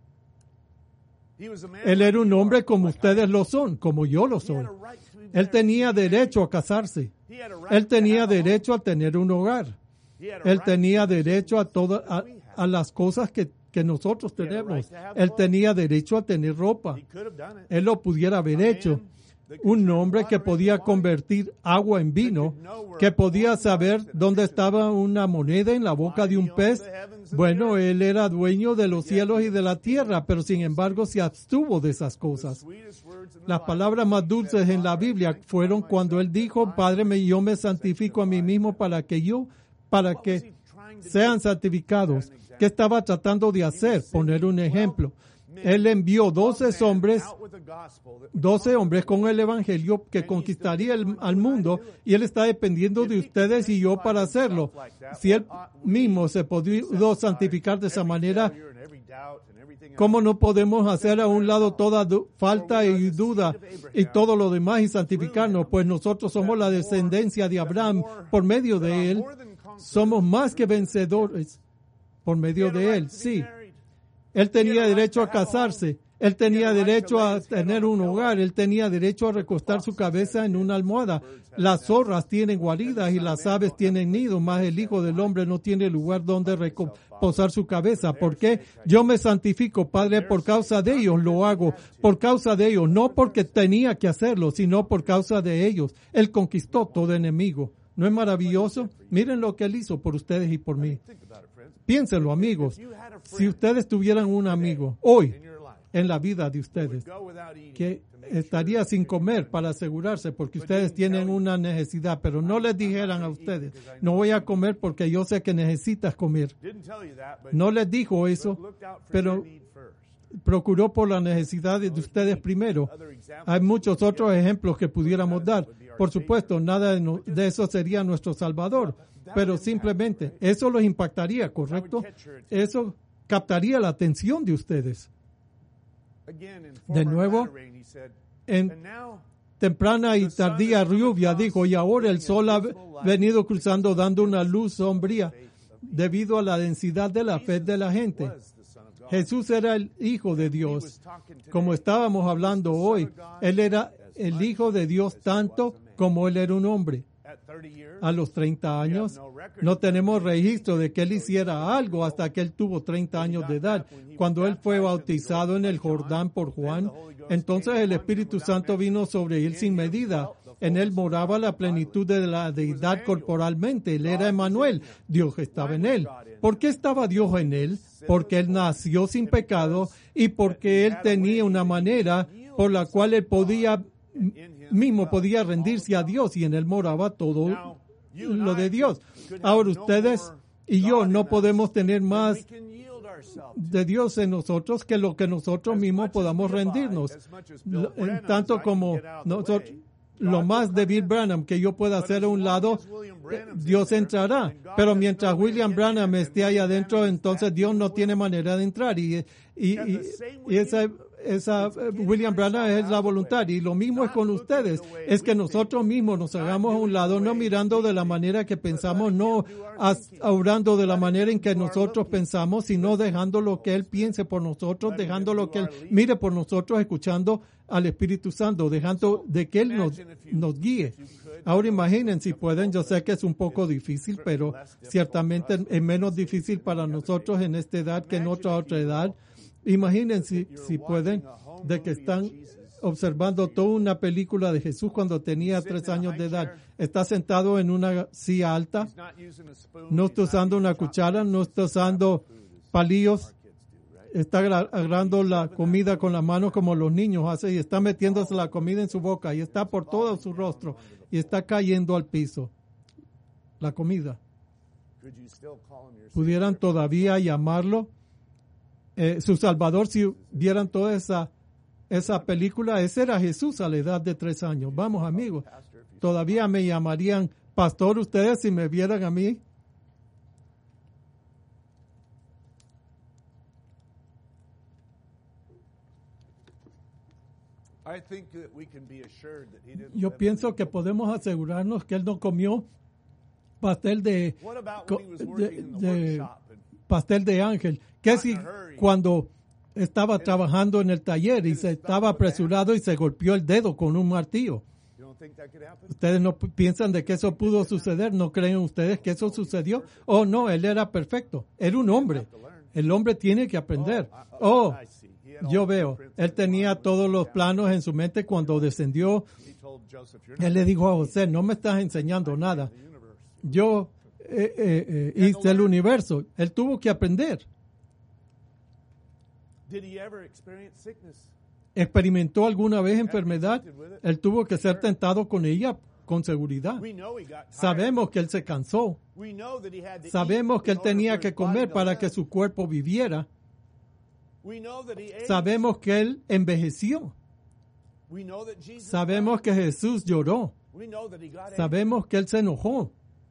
Él era un hombre como ustedes lo son, como yo lo soy. Él tenía derecho a casarse. Él tenía derecho a tener un hogar. Él tenía derecho a todas a, a las cosas que, que nosotros tenemos. Él tenía derecho a tener ropa. Él lo pudiera haber hecho. Un hombre que podía convertir agua en vino, que podía saber dónde estaba una moneda en la boca de un pez. Bueno, él era dueño de los cielos y de la tierra, pero sin embargo se abstuvo de esas cosas. Las palabras más dulces en la Biblia fueron cuando él dijo, Padre, yo me santifico a mí mismo para que yo, para que sean santificados. ¿Qué estaba tratando de hacer? Poner un ejemplo. Él envió doce hombres, doce hombres con el evangelio que conquistaría el, al mundo, y él está dependiendo de ustedes y yo para hacerlo. Si él mismo se pudo santificar de esa manera, ¿cómo no podemos hacer a un lado toda du- falta y duda y todo lo demás y santificarnos? Pues nosotros somos la descendencia de Abraham. Por medio de él, somos más que vencedores. Por medio de él, sí. Él tenía derecho a casarse, él tenía derecho a tener un hogar, él tenía derecho a recostar su cabeza en una almohada. Las zorras tienen guaridas y las aves tienen nidos, mas el Hijo del Hombre no tiene lugar donde reposar su cabeza. ¿Por qué? Yo me santifico, Padre, por causa de ellos lo hago, por causa de ellos, no porque tenía que hacerlo, sino por causa de ellos. Él conquistó todo enemigo. ¿No es maravilloso? Miren lo que él hizo por ustedes y por mí. Piénsenlo, amigos. Si ustedes tuvieran un amigo hoy en la vida de ustedes que estaría sin comer para asegurarse porque ustedes tienen una necesidad, pero no les dijeran a ustedes, no voy a comer porque yo sé que necesitas comer. No les dijo eso, pero procuró por la necesidad de ustedes primero. Hay muchos otros ejemplos que pudiéramos dar. Por supuesto, nada de, no, de eso sería nuestro Salvador, pero simplemente eso los impactaría, ¿correcto? Eso captaría la atención de ustedes. De nuevo, en temprana y tardía lluvia, dijo, y ahora el sol ha venido cruzando dando una luz sombría debido a la densidad de la fe de la gente. Jesús era el Hijo de Dios. Como estábamos hablando hoy, Él era el Hijo de Dios tanto como Él era un hombre. A los treinta años, no tenemos registro de que Él hiciera algo hasta que Él tuvo treinta años de edad. Cuando Él fue bautizado en el Jordán por Juan, entonces el Espíritu Santo vino sobre Él sin medida. En Él moraba la plenitud de la deidad corporalmente. Él era Emmanuel. Dios estaba en Él. ¿Por qué estaba Dios en Él? Porque Él nació sin pecado y porque Él tenía una manera por la cual Él podía mismo podía rendirse a Dios y en él moraba todo lo de Dios. Ahora ustedes y yo no podemos tener más de Dios en nosotros que lo que nosotros mismos podamos rendirnos. En tanto como nosotros, lo más de Bill Branham que yo pueda hacer a un lado, Dios entrará. Pero mientras William Branham esté ahí adentro, entonces Dios no tiene manera de entrar. Y, y, y, y esa, esa William Branham es la voluntad. Y lo mismo es con ustedes. Es que nosotros mismos nos hagamos a un lado, no mirando de la manera que pensamos, no orando de la manera en que nosotros pensamos, sino dejando lo que Él piense por nosotros, dejando lo que Él mire por nosotros, escuchando al Espíritu Santo, dejando de que Él nos, nos guíe. Ahora imaginen si pueden, yo sé que es un poco difícil, pero ciertamente es menos difícil para nosotros en esta edad que en otra otra edad. Imaginen si, si pueden, de que están observando toda una película de Jesús cuando tenía tres años de edad. Está sentado en una silla alta, no está usando una cuchara, no está usando palillos, está agarrando la comida con las manos como los niños hacen y está metiéndose la comida en su boca y está por todo su rostro y está cayendo al piso la comida. ¿Pudieran todavía llamarlo eh, su Salvador si vieran toda esa, esa película? Ese era Jesús a la edad de tres años. Vamos, amigos, todavía me llamarían pastor ustedes si me vieran a mí. Yo pienso que podemos asegurarnos que él no comió pastel de, de, de pastel de ángel. Que si cuando estaba trabajando en el taller y se estaba apresurado y se golpeó el dedo con un martillo. ¿Ustedes no piensan de que eso pudo suceder? ¿No creen ustedes que eso sucedió? Oh, no, él era perfecto. Era un hombre. El hombre tiene que aprender. Oh, yo veo, él tenía todos los planos en su mente cuando descendió. Él le dijo a José, no me estás enseñando nada. Yo eh, eh, eh, hice el universo. Él tuvo que aprender. ¿Experimentó alguna vez enfermedad? Él tuvo que ser tentado con ella con seguridad. Sabemos que él se cansó. Sabemos que él tenía que comer para que su cuerpo viviera. Sabemos que él envejeció. Sabemos que Jesús lloró. Sabemos que él se enojó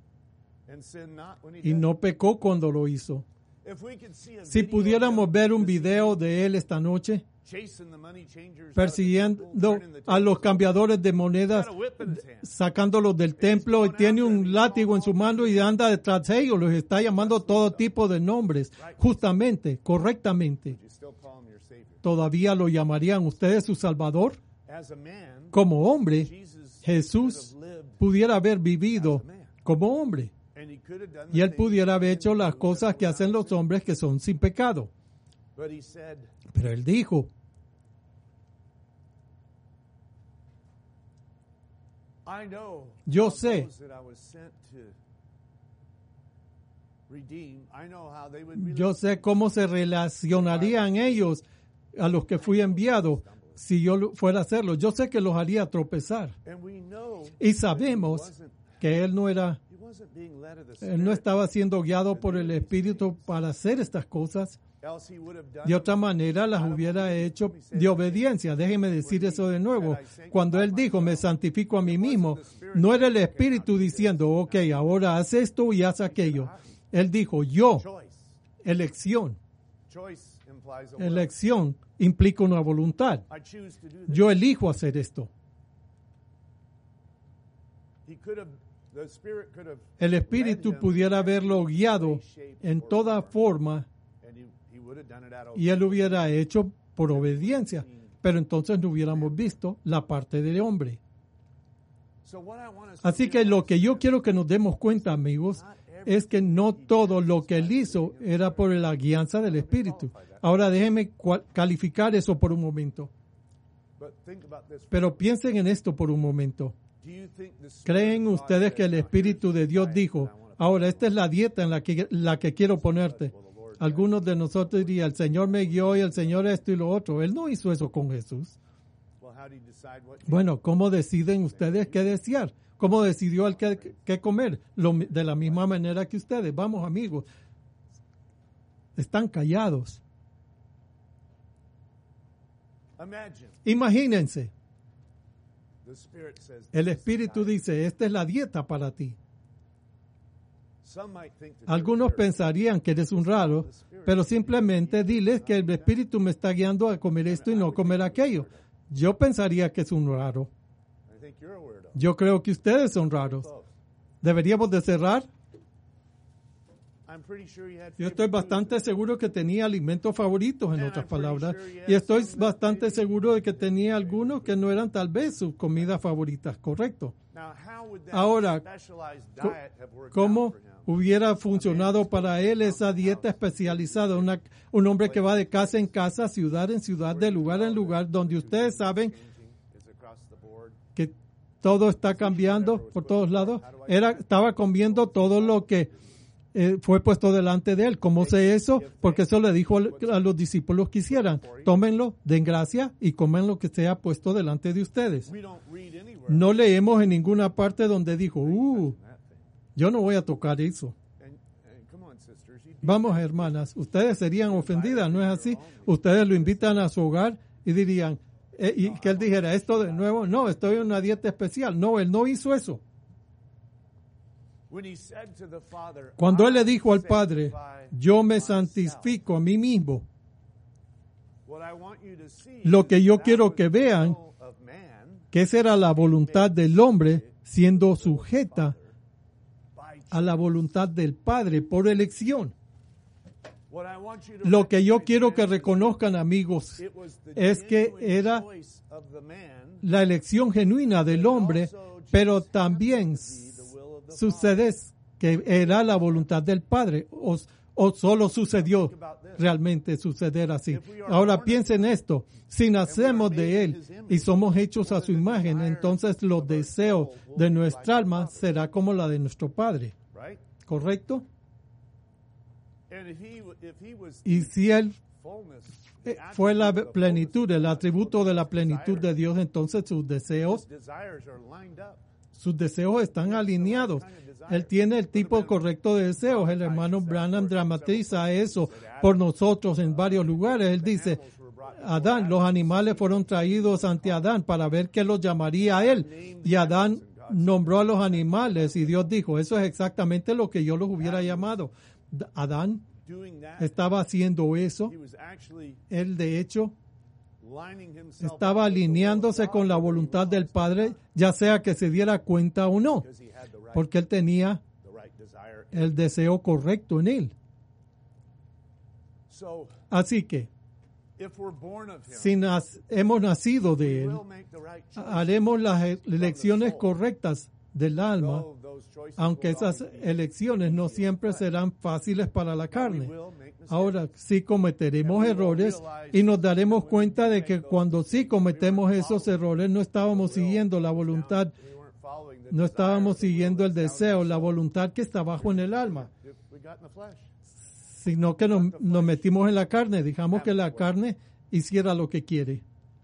y no pecó cuando lo hizo. Si pudiéramos ver un video de él esta noche, persiguiendo a los cambiadores de monedas, sacándolos del templo, y tiene un látigo en su mano y anda detrás de ellos, los está llamando todo tipo de nombres, justamente, correctamente. ¿Todavía lo llamarían ustedes su Salvador? Como hombre, Jesús pudiera haber vivido como hombre. Y él pudiera haber hecho las cosas que hacen los hombres que son sin pecado. Pero él dijo, yo sé, yo sé cómo se relacionarían ellos a los que fui enviado si yo fuera a hacerlo. Yo sé que los haría tropezar. Y sabemos que él no era, él no estaba siendo guiado por el Espíritu para hacer estas cosas. De otra manera las hubiera hecho de obediencia. Déjeme decir eso de nuevo. Cuando él dijo, me santifico a mí mismo, no era el Espíritu diciendo, ok, ahora haz esto y haz aquello. Él dijo, yo, elección. Elección implica una voluntad. Yo elijo hacer esto. El Espíritu pudiera haberlo guiado en toda forma y él hubiera hecho por obediencia, pero entonces no hubiéramos visto la parte del hombre. Así que lo que yo quiero que nos demos cuenta, amigos, es que no todo lo que él hizo era por la guianza del Espíritu. Ahora déjenme calificar eso por un momento. Pero piensen en esto por un momento. ¿Creen ustedes que el Espíritu de Dios dijo, ahora esta es la dieta en la que, la que quiero ponerte? Algunos de nosotros dirían, el Señor me guió y el Señor esto y lo otro. Él no hizo eso con Jesús. Bueno, ¿cómo deciden ustedes qué desear? ¿Cómo decidió el qué, qué comer? Lo, de la misma manera que ustedes. Vamos, amigos. Están callados. Imagínense. El Espíritu dice, esta es la dieta para ti. Algunos pensarían que eres un raro, pero simplemente diles que el Espíritu me está guiando a comer esto y no comer aquello. Yo pensaría que es un raro. Yo creo que ustedes son raros. ¿Deberíamos de cerrar? Yo estoy bastante seguro que tenía alimentos favoritos, en otras palabras, y estoy bastante seguro de que tenía algunos que no eran tal vez sus comidas favoritas, correcto. Ahora, ¿cómo hubiera funcionado para él esa dieta especializada? Una, un hombre que va de casa en casa, ciudad en ciudad, de lugar en lugar, donde ustedes saben que todo está cambiando por todos lados. Era, estaba comiendo todo lo que eh, fue puesto delante de él. ¿Cómo sé eso? Porque eso le dijo a los discípulos que hicieran. Tómenlo, den gracia y comen lo que sea puesto delante de ustedes. No leemos en ninguna parte donde dijo, uh, yo no voy a tocar eso. Vamos, hermanas, ustedes serían ofendidas, ¿no es así? Ustedes lo invitan a su hogar y dirían, eh, y que él dijera esto de nuevo, no, estoy en una dieta especial. No, él no hizo eso. Cuando él le dijo al Padre, yo me santifico a mí mismo, lo que yo quiero que vean, que esa era la voluntad del hombre siendo sujeta a la voluntad del Padre por elección. Lo que yo quiero que reconozcan, amigos, es que era la elección genuina del hombre, pero también sucede que era la voluntad del Padre, o, o solo sucedió realmente suceder así. Ahora piensen esto, si nacemos de Él y somos hechos a su imagen, entonces los deseos de nuestra alma será como la de nuestro Padre. ¿Correcto? Y si Él fue la plenitud, el atributo de la plenitud de Dios, entonces sus deseos, sus deseos están alineados. Él tiene el tipo correcto de deseos. El hermano Branham dramatiza eso por nosotros en varios lugares. Él dice, Adán, los animales fueron traídos ante Adán para ver qué los llamaría a él. Y Adán nombró a los animales y Dios dijo, eso es exactamente lo que yo los hubiera llamado. Adán estaba haciendo eso. Él, de hecho, estaba alineándose con la voluntad del Padre, ya sea que se diera cuenta o no, porque él tenía el deseo correcto en él. Así que, si nas- hemos nacido de él, haremos las elecciones correctas del alma, aunque esas elecciones no siempre serán fáciles para la carne. Ahora sí cometeremos errores y nos daremos cuenta de que cuando sí cometemos esos errores no estábamos siguiendo la voluntad, no estábamos siguiendo el deseo, la voluntad que está abajo en el alma, sino que nos, nos metimos en la carne, dejamos que la carne hiciera lo que quiere.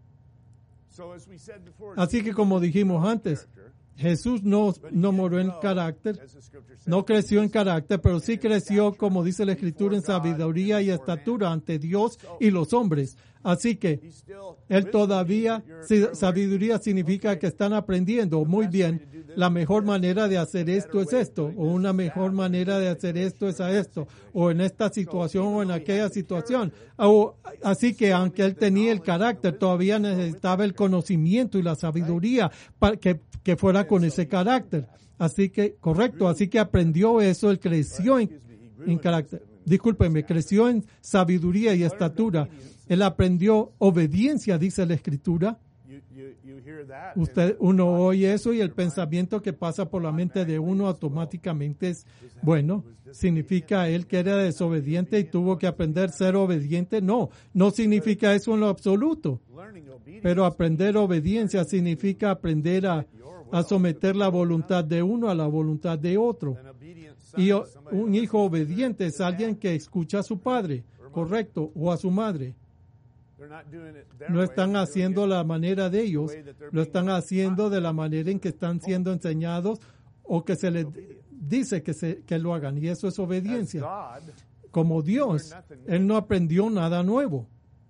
Así que como dijimos antes, Jesús no, no murió en carácter, no creció en carácter, pero sí creció, como dice la Escritura, en sabiduría y estatura ante Dios y los hombres. Así que él todavía, sabiduría significa que están aprendiendo muy bien. La mejor manera de hacer esto es esto, o una mejor manera de hacer esto es a esto, o en esta situación o en aquella situación. O, así que aunque él tenía el carácter, todavía necesitaba el conocimiento y la sabiduría para que, que fuera con ese carácter. Así que, correcto, así que aprendió eso, él creció en, en carácter. Discúlpeme, creció en sabiduría y estatura. Él aprendió obediencia, dice la Escritura. Usted, uno oye eso y el pensamiento que pasa por la mente de uno automáticamente es, bueno, ¿significa él que era desobediente y tuvo que aprender a ser obediente? No, no significa eso en lo absoluto. Pero aprender obediencia significa aprender a, a someter la voluntad de uno a la voluntad de otro. Y un hijo obediente es alguien que escucha a su padre, correcto, o a su madre. No están haciendo la manera de ellos, lo están haciendo de la manera en que están siendo enseñados o que se les dice que, se, que lo hagan, y eso es obediencia. Como Dios, Él no aprendió nada nuevo.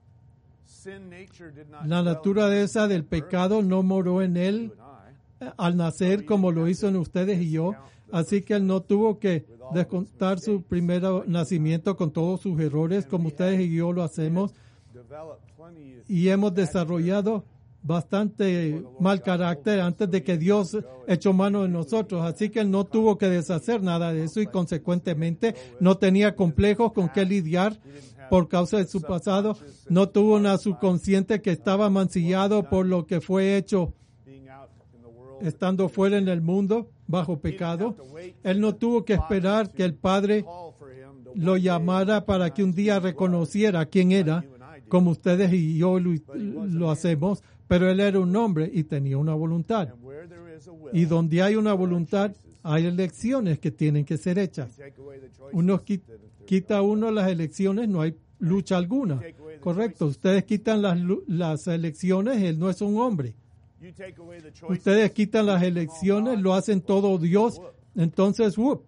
La naturaleza del pecado no moró en Él al nacer como lo hizo en ustedes y yo, así que Él no tuvo que descontar su primer nacimiento con todos sus errores como ustedes y yo lo hacemos, y hemos desarrollado bastante mal carácter antes de que Dios echó mano de nosotros, así que Él no tuvo que deshacer nada de eso y consecuentemente no tenía complejos con qué lidiar por causa de su pasado, no tuvo una subconsciente que estaba mancillado por lo que fue hecho estando fuera en el mundo bajo pecado. Él no tuvo que esperar que el Padre lo llamara para que un día reconociera quién era, como ustedes y yo lo, lo hacemos, pero Él era un hombre y tenía una voluntad. Y donde hay una voluntad, hay elecciones que tienen que ser hechas. Uno quita uno las elecciones, no hay lucha alguna. Correcto, ustedes quitan las, las elecciones, Él no es un hombre. Ustedes quitan las elecciones, lo hacen todo Dios, entonces, whoop.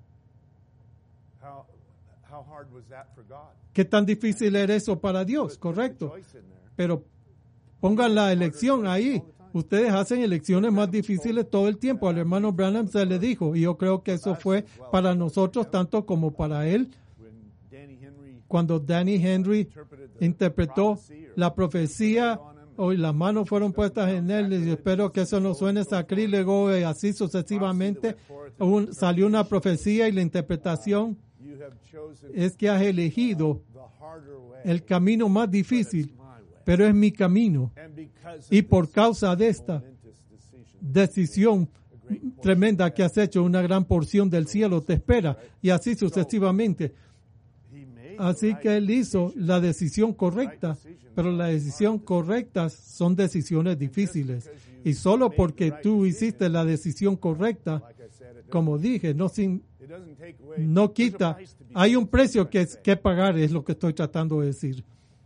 ¿Qué tan difícil era eso para Dios? Correcto. Pero pongan la elección ahí. Ustedes hacen elecciones más difíciles todo el tiempo. Al hermano Branham se le dijo, y yo creo que eso fue para nosotros tanto como para él. Cuando Danny Henry interpretó la profecía, hoy las manos fueron puestas en él, y espero que eso no suene sacrílego, y así sucesivamente. Un, salió una profecía y la interpretación es que has elegido el camino más difícil, pero es mi camino. Y por causa de esta decisión tremenda que has hecho, una gran porción del cielo te espera, y así sucesivamente. Así que Él hizo la decisión correcta, pero las decisiones correctas son decisiones difíciles. Y solo porque tú hiciste la decisión correcta, como dije, no, sin, no quita, hay un precio que, que pagar, es lo que estoy tratando de decir.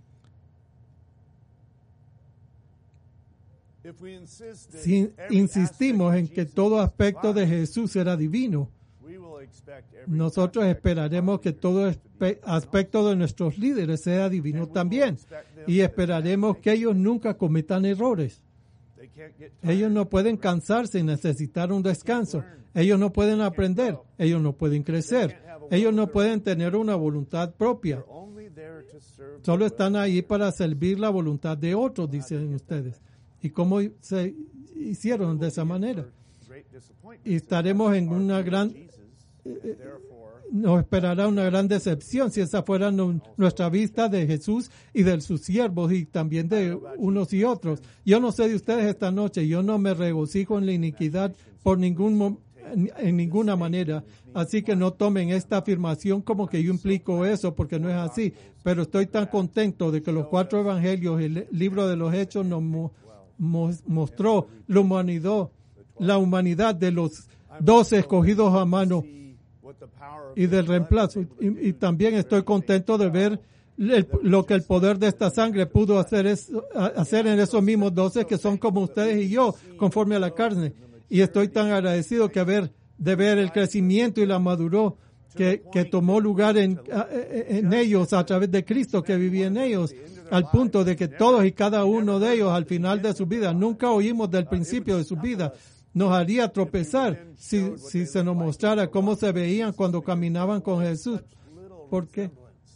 Si insistimos en que todo aspecto de Jesús era divino, nosotros esperaremos que todo aspecto de nuestros líderes sea divino también, y esperaremos que ellos nunca cometan errores. Ellos no pueden cansarse y necesitar un descanso. Ellos no pueden aprender. Ellos no pueden crecer. Ellos no pueden tener una voluntad propia. Solo están ahí para servir la voluntad de otros, dicen ustedes. ¿Y cómo se hicieron de esa manera? Y estaremos en una gran... Eh, nos esperará una gran decepción si esa fuera no, nuestra vista de Jesús y de sus siervos y también de unos y otros. Yo no sé de ustedes esta noche, yo no me regocijo en la iniquidad por ningún en, en ninguna manera, así que no tomen esta afirmación como que yo implico eso, porque no es así, pero estoy tan contento de que los cuatro evangelios, el libro de los Hechos nos mo, mo, mostró la humanidad, la humanidad de los doce escogidos a mano y del reemplazo, y, y también estoy contento de ver el, lo que el poder de esta sangre pudo hacer, es, hacer en esos mismos doce que son como ustedes y yo, conforme a la carne, y estoy tan agradecido que ver, de ver el crecimiento y la madurez que, que tomó lugar en, en ellos a través de Cristo que vivía en ellos, al punto de que todos y cada uno de ellos al final de su vida, nunca oímos del principio de su vida, nos haría tropezar si, si se nos mostrara cómo se veían cuando caminaban con Jesús, porque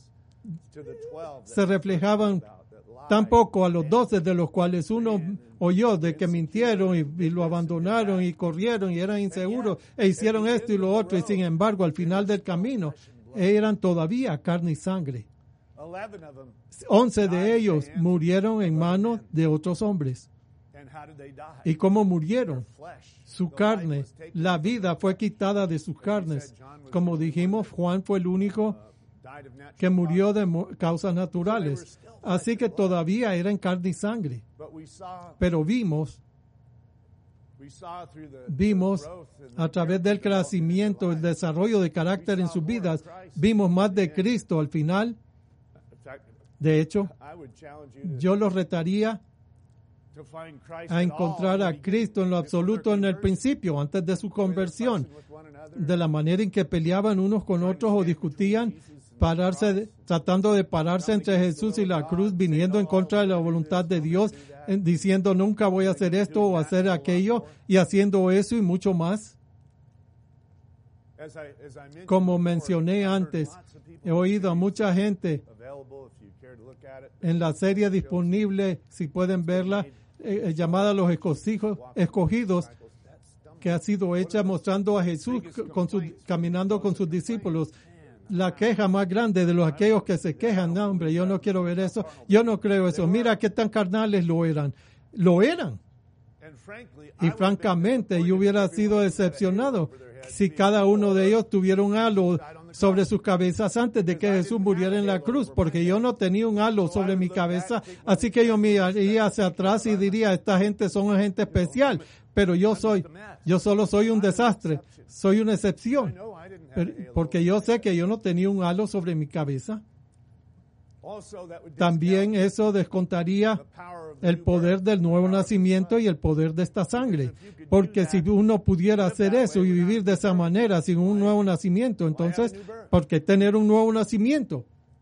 se reflejaban tan poco a los doce, de los cuales uno oyó de que mintieron y, y lo abandonaron y corrieron y eran inseguros e hicieron esto y lo otro, y sin embargo al final del camino eran todavía carne y sangre. Once de ellos murieron en manos de otros hombres. ¿Y cómo murieron? Su carne, la vida fue quitada de sus carnes. Como dijimos, Juan fue el único que murió de causas naturales. Así que todavía eran carne y sangre. Pero vimos, vimos a través del crecimiento, el desarrollo de carácter en sus vidas, vimos más de Cristo al final. De hecho, yo los retaría a encontrar a Cristo en lo absoluto en el principio, antes de su conversión, de la manera en que peleaban unos con otros o discutían, pararse, tratando de pararse entre Jesús y la cruz, viniendo en contra de la voluntad de Dios, diciendo nunca voy a hacer esto o hacer aquello, y haciendo eso y mucho más. Como mencioné antes, he oído a mucha gente en la serie disponible, si pueden verla, eh, llamada Los Escogidos, escogidos, que ha sido hecha mostrando a Jesús con su, caminando con sus discípulos. La queja más grande de los aquellos que se quejan, no, hombre, yo no quiero ver eso, yo no creo eso. Mira qué tan carnales lo eran. Lo eran. Y francamente, yo hubiera sido decepcionado si cada uno de ellos tuviera un halo sobre sus cabezas antes de que Jesús muriera en la cruz, porque yo no tenía un halo sobre mi cabeza, así que yo miraría hacia atrás y diría, esta gente son gente especial, pero yo soy, yo solo soy un desastre, soy una excepción, porque yo sé que yo no tenía un halo sobre mi cabeza. También eso descontaría el poder del nuevo nacimiento y el poder de esta sangre. Porque si uno pudiera hacer eso y vivir de esa manera sin un nuevo nacimiento, entonces, ¿por qué tener un nuevo nacimiento?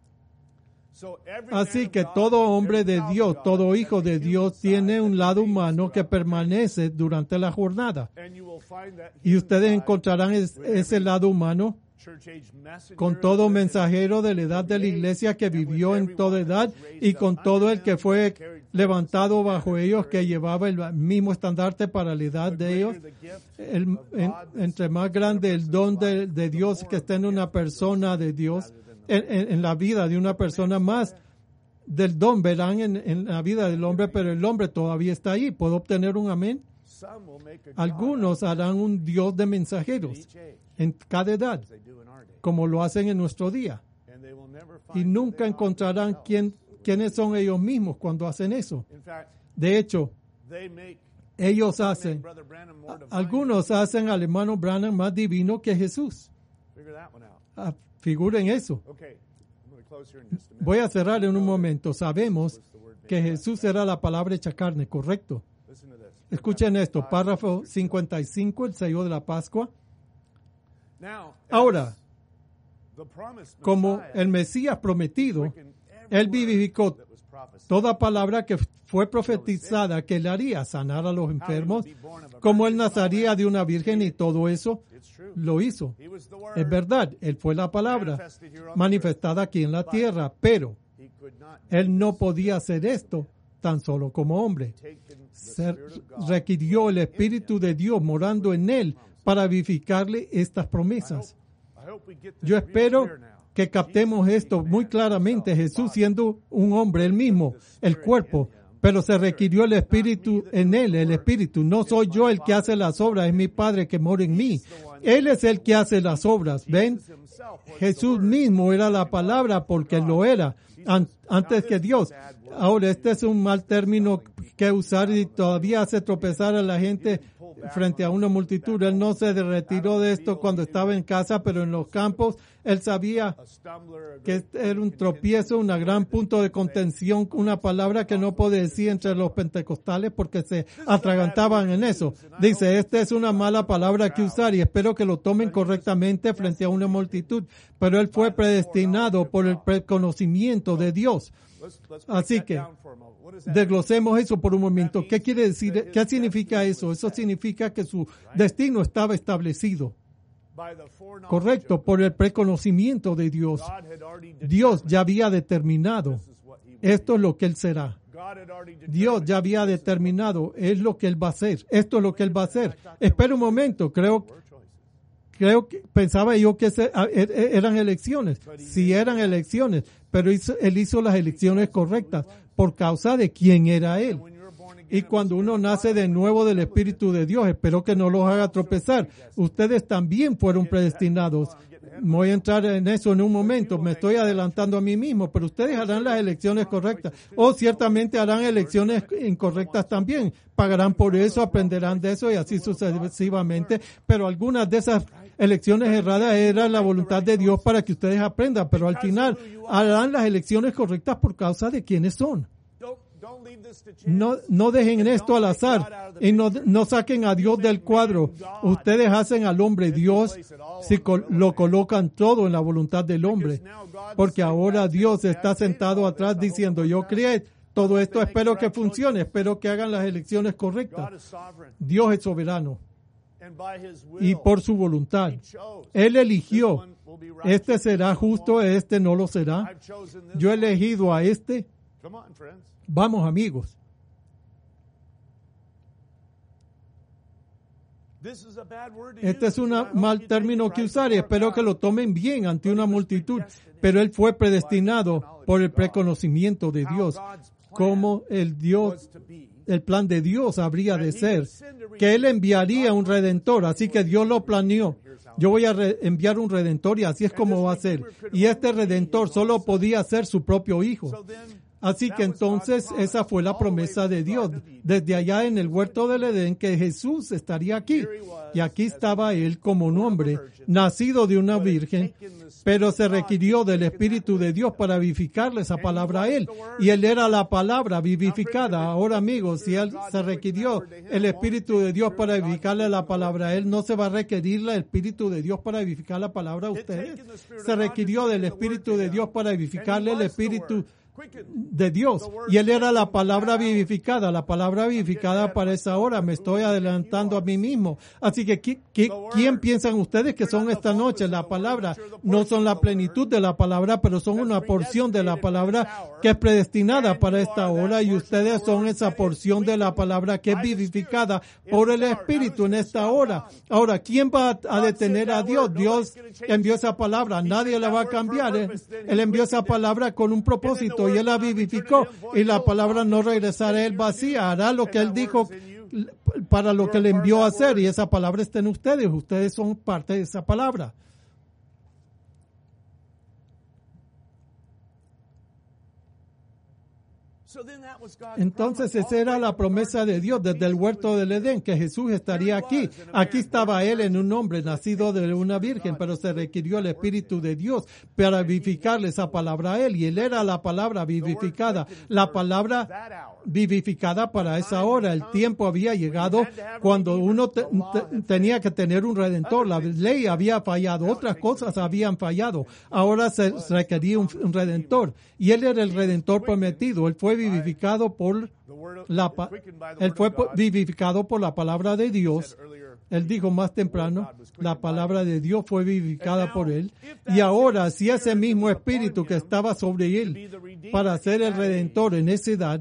Así que todo hombre de Dios, todo hijo de Dios tiene un lado humano que permanece durante la jornada. Y ustedes encontrarán ese lado humano con todo mensajero de la edad de la iglesia que vivió en toda edad y con todo el que fue levantado bajo ellos que llevaba el mismo estandarte para la edad de ellos. El, en, entre más grande el don de, de Dios que está en una persona de Dios, en, en, en la vida de una persona, más del don verán en, en la vida del hombre, pero el hombre todavía está ahí. ¿Puedo obtener un amén? Algunos harán un Dios de mensajeros en cada edad, como lo hacen en nuestro día. Y nunca encontrarán quién, quiénes son ellos mismos cuando hacen eso. De hecho, ellos hacen, algunos hacen al hermano Branham más divino que Jesús. Ah, figuren eso. Voy a cerrar en un momento. Sabemos que Jesús era la palabra hecha carne, ¿correcto? Escuchen esto, párrafo cincuenta y cinco, el sello de la Pascua. Ahora, como el Mesías prometido, Él vivificó toda palabra que fue profetizada que Él haría, sanar a los enfermos, como Él nacería de una virgen y todo eso, lo hizo. Es verdad, Él fue la palabra manifestada aquí en la tierra, pero Él no podía hacer esto tan solo como hombre. Se requirió el Espíritu de Dios morando en Él para vivificarle estas promesas. Yo espero que captemos esto muy claramente. Jesús siendo un hombre, Él mismo, el cuerpo, pero se requirió el Espíritu en Él, el Espíritu. No soy yo el que hace las obras, es mi Padre que mora en mí. Él es el que hace las obras. ¿Ven? Jesús mismo era la palabra porque Él lo era antes que Dios. Ahora, este es un mal término que usar y todavía hace tropezar a la gente frente a una multitud. Él no se retiró de esto cuando estaba en casa, pero en los campos él sabía que era un tropiezo, un gran punto de contención, una palabra que no puede decir entre los pentecostales porque se atragantaban en eso. Dice, esta es una mala palabra que usar y espero que lo tomen correctamente frente a una multitud, pero él fue predestinado por el preconocimiento de Dios. Así que desglosemos eso por un momento. ¿Qué quiere decir? ¿Qué significa eso? Eso significa que su destino estaba establecido. Correcto, por el preconocimiento de Dios. Dios ya había determinado, esto es lo que Él será. Dios ya había determinado, es lo que Él va a hacer. Esto es lo que Él va a hacer. Espera un momento, creo, creo que pensaba yo que se, eran elecciones. Sí eran elecciones, pero hizo, Él hizo las elecciones correctas por causa de quién era Él. Y cuando uno nace de nuevo del Espíritu de Dios, espero que no los haga tropezar. Ustedes también fueron predestinados. Voy a entrar en eso en un momento. Me estoy adelantando a mí mismo, pero ustedes harán las elecciones correctas. O ciertamente harán elecciones incorrectas también. Pagarán por eso, aprenderán de eso y así sucesivamente. Pero algunas de esas elecciones erradas era la voluntad de Dios para que ustedes aprendan, pero al final harán las elecciones correctas por causa de quiénes son. No, no dejen esto al azar y no, no saquen a Dios del cuadro. Ustedes hacen al hombre Dios si col- lo colocan todo en la voluntad del hombre. Porque ahora Dios está sentado atrás diciendo, yo creé todo esto, espero que funcione, espero que hagan las elecciones correctas. Dios es soberano y por su voluntad Él eligió, este será justo, este no lo será. Yo he elegido a este. Vamos, amigos. Este es un mal término que usar y espero que lo tomen bien ante una multitud, pero Él fue predestinado por el preconocimiento de Dios, como el Dios, el plan de Dios habría de ser, que Él enviaría un Redentor, así que Dios lo planeó. Yo voy a re- enviar un Redentor y así es como va a ser. Y este Redentor solo podía ser su propio Hijo. Así que entonces esa fue la promesa de Dios desde allá en el huerto del Edén, que Jesús estaría aquí. Y aquí estaba Él como un hombre, nacido de una virgen, pero se requirió del Espíritu de Dios para vivificarle esa palabra a Él. Y Él era la palabra vivificada. Ahora, amigos, si Él se requirió el Espíritu de Dios para vivificarle la palabra a Él, ¿no se va a requerir el Espíritu de Dios para vivificar la palabra a ustedes? Se requirió del Espíritu de Dios para vivificarle el Espíritu de Dios, y Él era la palabra vivificada, la palabra vivificada para esa hora. Me estoy adelantando a mí mismo. Así que, ¿qui- qui- ¿quién piensan ustedes que son esta noche? La palabra no son la plenitud de la palabra, pero son una porción de la palabra que es predestinada para esta hora, y ustedes son esa porción de la palabra que es vivificada por el Espíritu en esta hora. Ahora, ¿quién va a detener a Dios? Dios envió esa palabra, nadie la va a cambiar. Él, él envió esa palabra con un propósito y Él la vivificó, y la palabra no regresará a Él vacía, hará lo que Él dijo para lo que le envió a hacer, y esa palabra está en ustedes. Ustedes son parte de esa palabra. Entonces esa era la promesa de Dios desde el huerto del Edén, que Jesús estaría aquí. Aquí estaba Él en un hombre nacido de una virgen, pero se requirió el Espíritu de Dios para vivificarle esa palabra a Él, y Él era la palabra vivificada, la palabra vivificada para esa hora. El tiempo había llegado cuando uno te, te, tenía que tener un Redentor. La ley había fallado, otras cosas habían fallado. Ahora se requería un, un Redentor, y Él era el Redentor prometido. Él fue vivificado por la él fue vivificado por la palabra de Dios. Él dijo más temprano, la palabra de Dios fue vivificada por Él. Y ahora, si ese mismo Espíritu que estaba sobre Él para ser el Redentor en esa edad,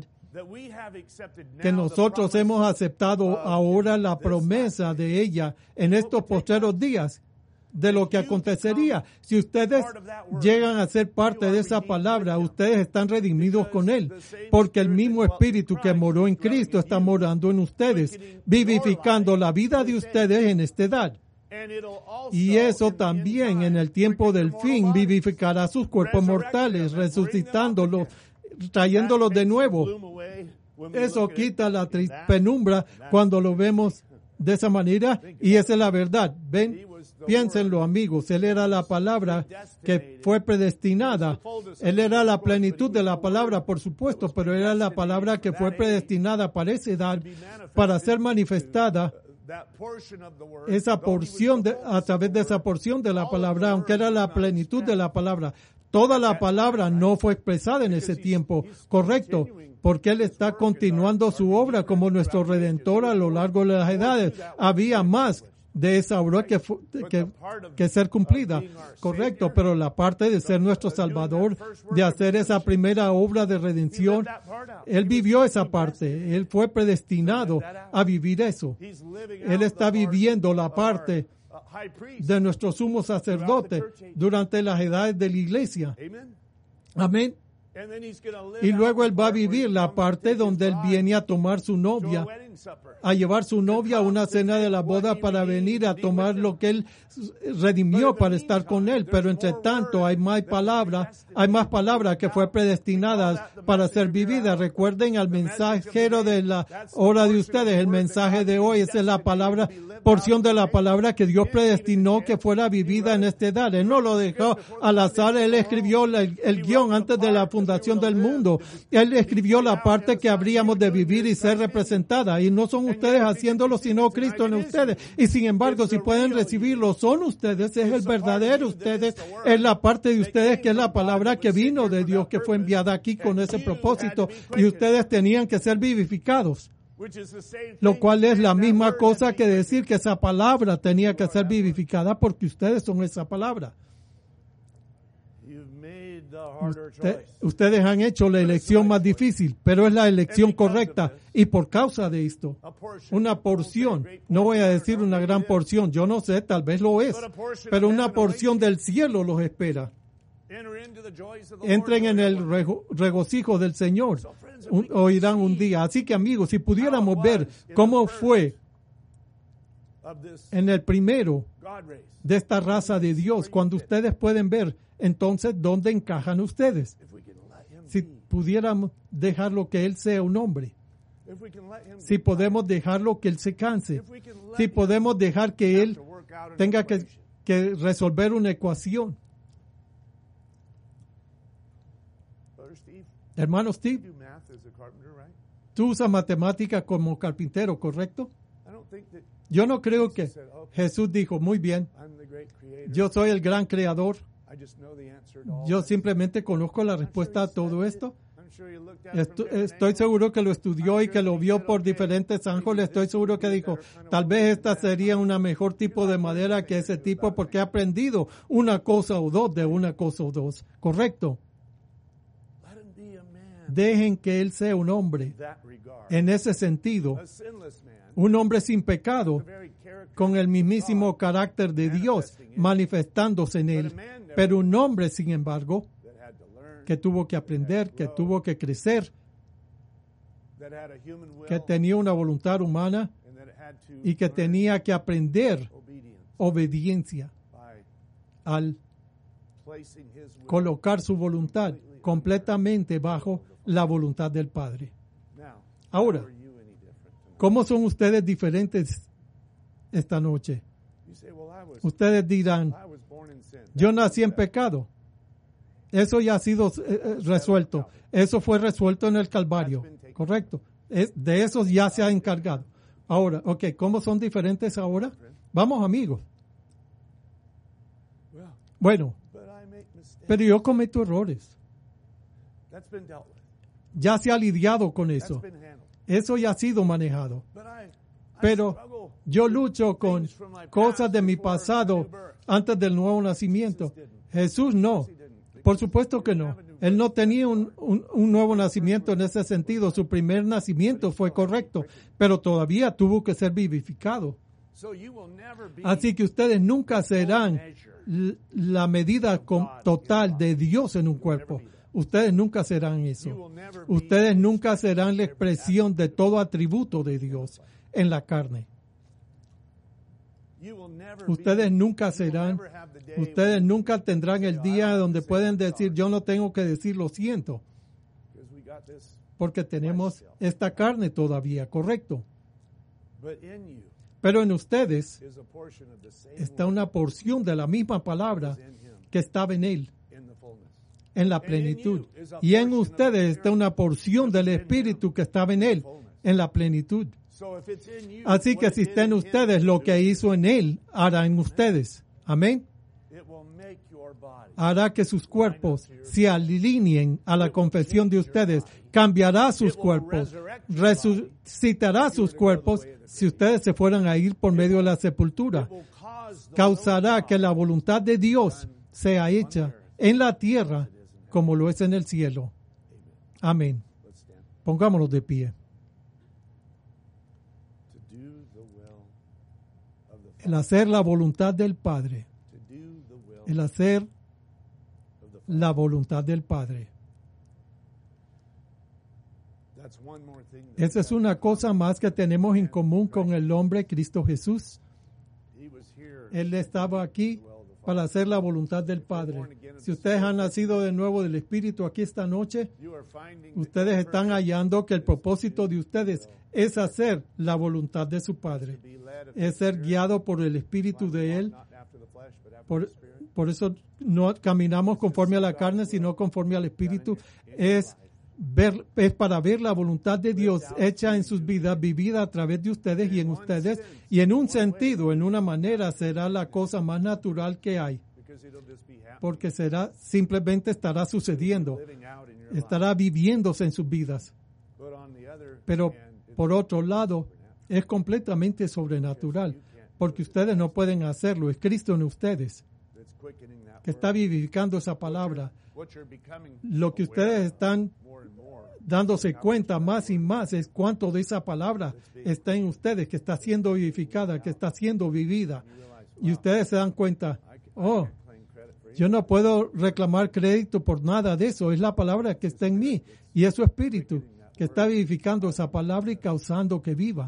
que nosotros hemos aceptado ahora la promesa de ella en estos postreros días, de lo que acontecería. Si ustedes llegan a ser parte de esa palabra, ustedes están redimidos con Él, porque el mismo Espíritu que moró en Cristo está morando en ustedes, vivificando la vida de ustedes en esta edad. Y eso también en el tiempo del fin vivificará sus cuerpos mortales, resucitándolos, trayéndolos de nuevo. Eso quita la penumbra cuando lo vemos de esa manera, y esa es la verdad. Ven, piénsenlo, amigos. Él era la palabra que fue predestinada. Él era la plenitud de la palabra, por supuesto, pero era la palabra que fue predestinada para esa edad, para ser manifestada esa porción de, a través de esa porción de la palabra, aunque era la plenitud de la palabra. Toda la palabra no fue expresada en ese tiempo, correcto, porque Él está continuando su obra como nuestro Redentor a lo largo de las edades. Había más de esa obra que, que, que ser cumplida, correcto, pero la parte de ser nuestro Salvador, de hacer esa primera obra de redención, Él vivió esa parte. Él fue predestinado a vivir eso. Él está viviendo la parte de nuestro sumo sacerdote durante las edades de la iglesia. Amén. Y luego él va a vivir la parte donde él viene a tomar su novia, a llevar su novia a una cena de la boda para venir a tomar lo que él redimió para estar con él. Pero entre tanto hay más palabras, hay más palabras que fue predestinada para ser vivida. Recuerden al mensajero de la hora de ustedes, el mensaje de hoy, esa es la palabra, porción de la palabra que Dios predestinó que fuera vivida en esta edad. Él no lo dejó al azar, él escribió el, el guión antes de la fundación del mundo. Él escribió la parte que habríamos de vivir y ser representada. Y no son ustedes haciéndolo, sino Cristo en ustedes. Y sin embargo, si pueden recibirlo, son ustedes, es el verdadero ustedes, es la parte de ustedes que es la palabra que vino de Dios, que fue enviada aquí con ese propósito. Y ustedes tenían que ser vivificados. Lo cual es la misma cosa que decir que esa palabra tenía que ser vivificada porque ustedes son esa palabra. Usted, ustedes han hecho la elección más difícil, pero es la elección correcta. Y por causa de esto, una porción, no voy a decir una gran porción, yo no sé, tal vez lo es, pero una porción del cielo los espera. Entren en el rego, regocijo del Señor, un, oirán un día. Así que amigos, si pudiéramos ver cómo fue en el primero de esta raza de Dios, cuando ustedes pueden ver, entonces, ¿dónde encajan ustedes? Si pudiéramos dejarlo que Él sea un hombre, si podemos dejarlo que Él se canse, si podemos dejar que Él tenga que, que resolver una ecuación. Hermano Steve, tú usas matemática como carpintero, ¿correcto? Yo no creo que Jesús dijo, muy bien, yo soy el gran creador. Yo simplemente conozco la respuesta a todo esto. Estoy, estoy seguro que lo estudió y que lo vio por diferentes ángulos. Estoy seguro que dijo, tal vez esta sería una mejor tipo de madera que ese tipo porque he aprendido una cosa o dos de una cosa o dos. ¿Correcto? Dejen que Él sea un hombre en ese sentido. Un hombre sin pecado, con el mismísimo carácter de Dios manifestándose en él. Pero un hombre, sin embargo, que tuvo que aprender, que tuvo que crecer, que tenía una voluntad humana y que tenía que aprender obediencia al colocar su voluntad completamente bajo la voluntad del Padre. Ahora, ¿cómo son ustedes diferentes esta noche? Ustedes dirán, yo nací en pecado. Eso ya ha sido eh, resuelto. Eso fue resuelto en el Calvario. ¿Correcto? Es, de eso ya se ha encargado. Ahora, ok, ¿cómo son diferentes ahora? Vamos, amigos. Bueno, pero yo cometo errores. Ya se ha lidiado con eso. Eso ya ha sido manejado. Pero yo lucho con cosas de mi pasado antes del nuevo nacimiento. Jesús no. Por supuesto que no. Él no tenía un, un, un nuevo nacimiento en ese sentido. Su primer nacimiento fue correcto, pero todavía tuvo que ser vivificado. Así que ustedes nunca serán la medida total de Dios en un cuerpo. Ustedes nunca serán eso. Ustedes nunca serán la expresión de todo atributo de Dios en la carne. Ustedes nunca serán, ustedes nunca tendrán el día donde pueden decir, yo no tengo que decir lo siento, porque tenemos esta carne todavía, correcto. Pero en ustedes está una porción de la misma palabra que estaba en Él, en la plenitud. Y en ustedes está una porción del Espíritu que estaba en Él, en la plenitud. Así que si está en ustedes, lo que hizo en Él, hará en ustedes. Amén. Hará que sus cuerpos se alineen a la confesión de ustedes. Cambiará sus cuerpos. Resucitará sus cuerpos si ustedes se fueran a ir por medio de la sepultura. Causará que la voluntad de Dios sea hecha en la tierra como lo es en el cielo. Amén. Pongámonos de pie. El hacer la voluntad del Padre. El hacer la voluntad del Padre. Esa es una cosa más que tenemos en común con el hombre Cristo Jesús. Él estaba aquí para hacer la voluntad del Padre. Si ustedes han nacido de nuevo del Espíritu aquí esta noche, ustedes están hallando que el propósito de ustedes es hacer la voluntad de su Padre. Es ser guiado por el Espíritu de Él. Por, por eso no caminamos conforme a la carne, sino conforme al Espíritu. Es Ver, es para ver la voluntad de Dios hecha en sus vidas, vivida a través de ustedes y en ustedes, y en un sentido, en una manera, será la cosa más natural que hay, porque será, simplemente estará sucediendo, estará viviéndose en sus vidas. Pero por otro lado, es completamente sobrenatural, porque ustedes no pueden hacerlo, es Cristo en ustedes que está vivificando esa palabra. Lo que ustedes están dándose cuenta más y más es cuánto de esa palabra está en ustedes, que está siendo vivificada, que está siendo vivida. Y ustedes se dan cuenta, oh, yo no puedo reclamar crédito por nada de eso. Es la palabra que está en mí y es su espíritu que está vivificando esa palabra y causando que viva.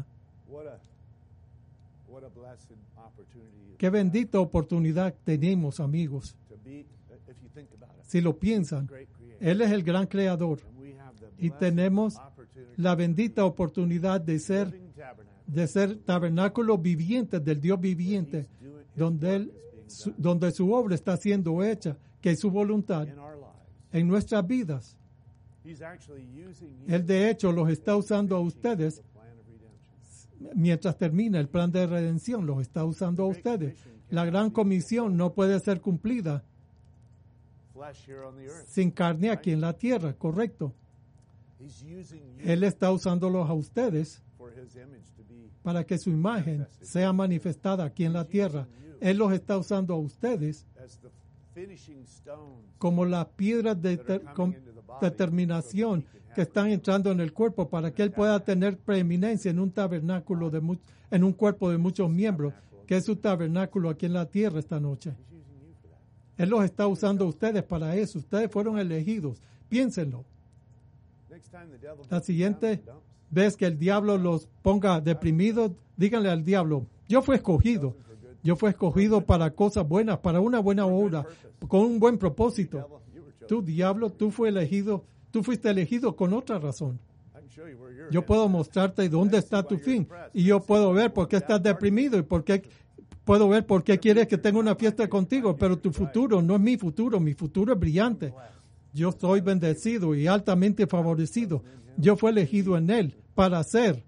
Qué bendita oportunidad tenemos, amigos. Si lo piensan, Él es el gran creador y tenemos la bendita oportunidad de ser, de ser tabernáculos vivientes del Dios viviente, donde, él, su, donde su obra está siendo hecha, que es su voluntad en nuestras vidas. Él de hecho los está usando a ustedes mientras termina el plan de redención, los está usando a ustedes. La gran comisión no puede ser cumplida sin carne aquí en la tierra, correcto. Él está usándolos a ustedes para que su imagen sea manifestada aquí en la tierra. Él los está usando a ustedes como las piedras de ter- determinación que están entrando en el cuerpo para que Él pueda tener preeminencia en un tabernáculo, de mu- en un cuerpo de muchos miembros, que es su tabernáculo aquí en la tierra esta noche. Él los está usando a ustedes para eso. Ustedes fueron elegidos. Piénsenlo. La siguiente vez que el diablo los ponga deprimidos, díganle al diablo, yo fui escogido. Yo fui escogido para cosas buenas, para una buena obra, con un buen propósito. Tú, diablo, tú fuiste elegido, tú fuiste elegido con otra razón. Yo puedo mostrarte dónde está tu fin y yo puedo ver por qué estás deprimido y por qué puedo ver por qué quieres que tenga una fiesta contigo, pero tu futuro no es mi futuro, mi futuro es brillante. Yo soy bendecido y altamente favorecido. Yo fui elegido en Él para hacer.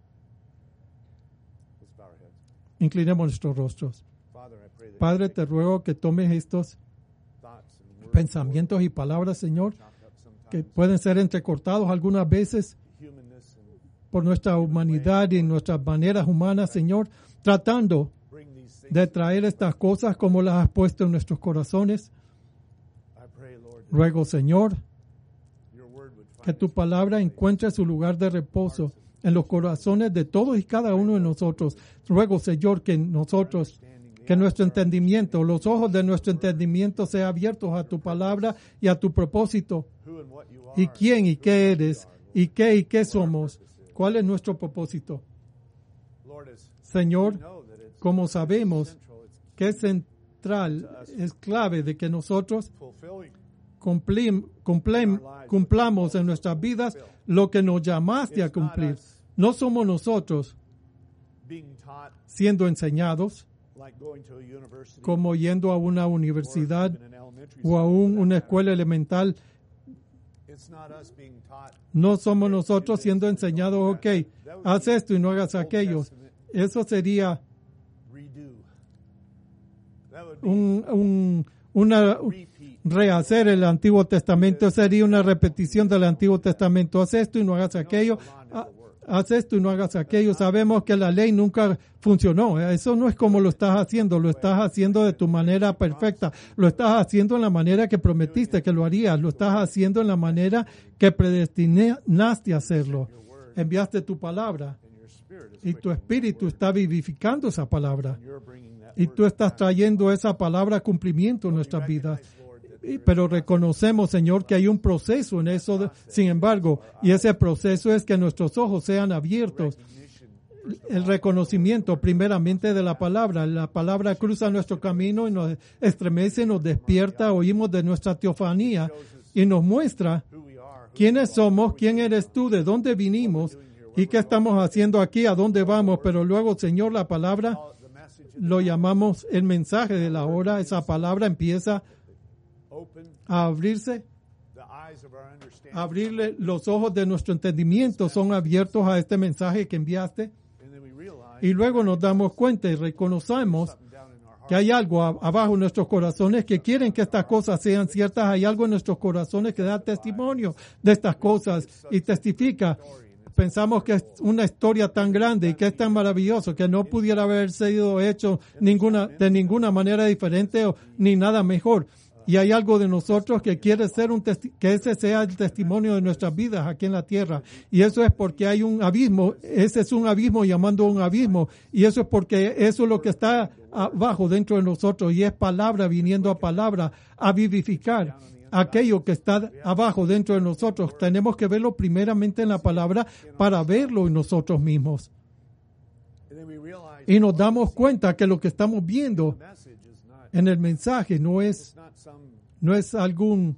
Inclinemos nuestros rostros. Padre, te ruego que tomes estos pensamientos y palabras, Señor, que pueden ser entrecortados algunas veces por nuestra humanidad y nuestras maneras humanas, Señor, tratando de traer estas cosas como las has puesto en nuestros corazones. Ruego, Señor, que tu palabra encuentre su lugar de reposo en los corazones de todos y cada uno de nosotros. Ruego, Señor, que nosotros, que nuestro entendimiento, los ojos de nuestro entendimiento sean abiertos a tu palabra y a tu propósito. ¿Y quién y qué eres? ¿Y qué y qué somos? ¿Cuál es nuestro propósito? Señor, como sabemos que es central, es clave de que nosotros cumplim, cumplim, cumplamos en nuestras vidas lo que nos llamaste a cumplir. No somos nosotros siendo enseñados como yendo a una universidad o a un, una escuela elemental. No somos nosotros siendo enseñados, ok, haz esto y no hagas aquello. Eso sería un, un, una rehacer el Antiguo Testamento, sería una repetición del Antiguo Testamento. Haz esto y no hagas aquello. Haz esto y no hagas aquello. Sabemos que la ley nunca funcionó. Eso no es como lo estás haciendo. Lo estás haciendo de tu manera perfecta. Lo estás haciendo en la manera que prometiste que lo harías. Lo estás haciendo en la manera que predestinaste a hacerlo. Enviaste tu palabra y tu espíritu está vivificando esa palabra. Y tú estás trayendo esa palabra a cumplimiento en nuestras vidas. pero reconocemos, Señor, que hay un proceso en eso, sin embargo, y ese proceso es que nuestros ojos sean abiertos. El reconocimiento primeramente de la palabra. La palabra cruza nuestro camino y nos estremece, nos despierta, oímos de nuestra teofanía y nos muestra quiénes somos, quién eres tú, de dónde vinimos y qué estamos haciendo aquí, a dónde vamos. Pero luego, Señor, la palabra lo llamamos el mensaje de la hora. Esa palabra empieza a abrirse, a abrirle los ojos de nuestro entendimiento, son abiertos a este mensaje que enviaste. Y luego nos damos cuenta y reconocemos que hay algo a, abajo en nuestros corazones que quieren que estas cosas sean ciertas. Hay algo en nuestros corazones que da testimonio de estas cosas y testifica. Pensamos que es una historia tan grande y que es tan maravilloso que no pudiera haber sido hecho ninguna, de ninguna manera diferente o ni nada mejor. Y hay algo de nosotros que quiere ser un testi- que ese sea el testimonio de nuestras vidas aquí en la tierra. Y eso es porque hay un abismo, ese es un abismo llamando a un abismo. Y eso es porque eso es lo que está abajo dentro de nosotros y es palabra viniendo a palabra a vivificar aquello que está abajo dentro de nosotros. Tenemos que verlo primeramente en la palabra para verlo en nosotros mismos. Y nos damos cuenta que lo que estamos viendo en el mensaje no es, no es algún,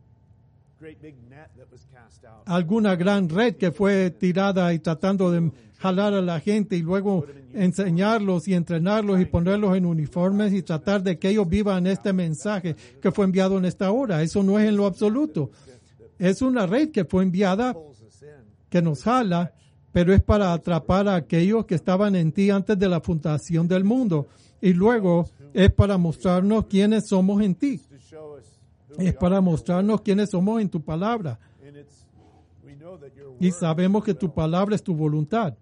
alguna gran red que fue tirada y tratando de jalar a la gente y luego enseñarlos y entrenarlos y ponerlos en uniformes y tratar de que ellos vivan este mensaje que fue enviado en esta hora. Eso no es en lo absoluto. Es una red que fue enviada que nos jala, pero es para atrapar a aquellos que estaban en ti antes de la fundación del mundo. Y luego es para mostrarnos quiénes somos en ti. Es para mostrarnos quiénes somos en tu palabra. Y sabemos que tu palabra es tu voluntad.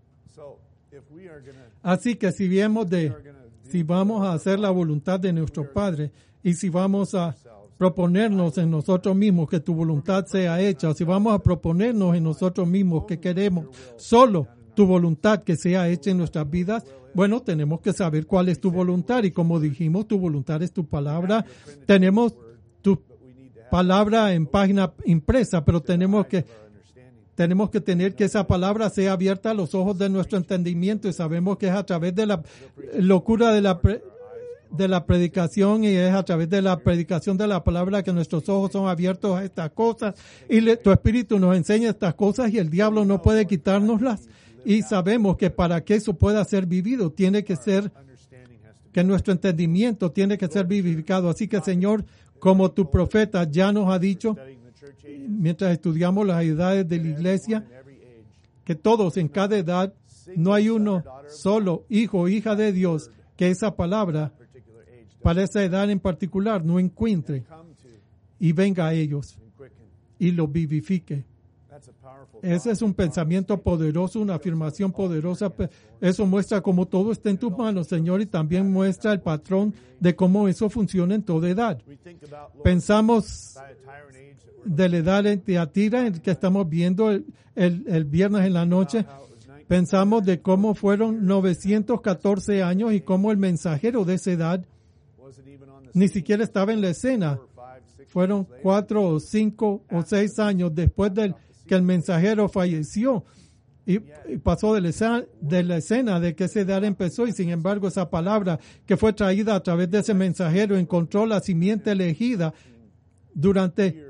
Así que si vemos de, si vamos a hacer la voluntad de nuestro Padre y si vamos a proponernos en nosotros mismos que tu voluntad sea hecha, o si vamos a proponernos en nosotros mismos que queremos solo tu voluntad que sea hecha en nuestras vidas, bueno, tenemos que saber cuál es tu voluntad y como dijimos, tu voluntad es tu palabra. Tenemos tu palabra en página impresa, pero tenemos que Tenemos que tener que esa palabra sea abierta a los ojos de nuestro entendimiento y sabemos que es a través de la locura de la, pre, de la predicación y es a través de la predicación de la palabra que nuestros ojos son abiertos a estas cosas y le, tu espíritu nos enseña estas cosas y el diablo no puede quitárnoslas y sabemos que para que eso pueda ser vivido tiene que ser, que nuestro entendimiento tiene que ser vivificado. Así que Señor, como tu profeta ya nos ha dicho, mientras estudiamos las edades de la iglesia, que todos en cada edad, no hay uno solo hijo o hija de Dios que esa palabra para esa edad en particular no encuentre y venga a ellos y lo vivifique. Ese es un pensamiento poderoso, una afirmación poderosa. Eso muestra cómo todo está en tus manos, Señor, y también muestra el patrón de cómo eso funciona en toda edad. Pensamos de la edad de Tiatira, en que estamos viendo el, el, el viernes en la noche, pensamos de cómo fueron novecientos catorce años y cómo el mensajero de esa edad ni siquiera estaba en la escena. Fueron cuatro o cinco o seis años después del que el mensajero falleció y, y pasó de la, escena, de la escena de que esa edad empezó y sin embargo esa palabra que fue traída a través de ese mensajero encontró la simiente elegida durante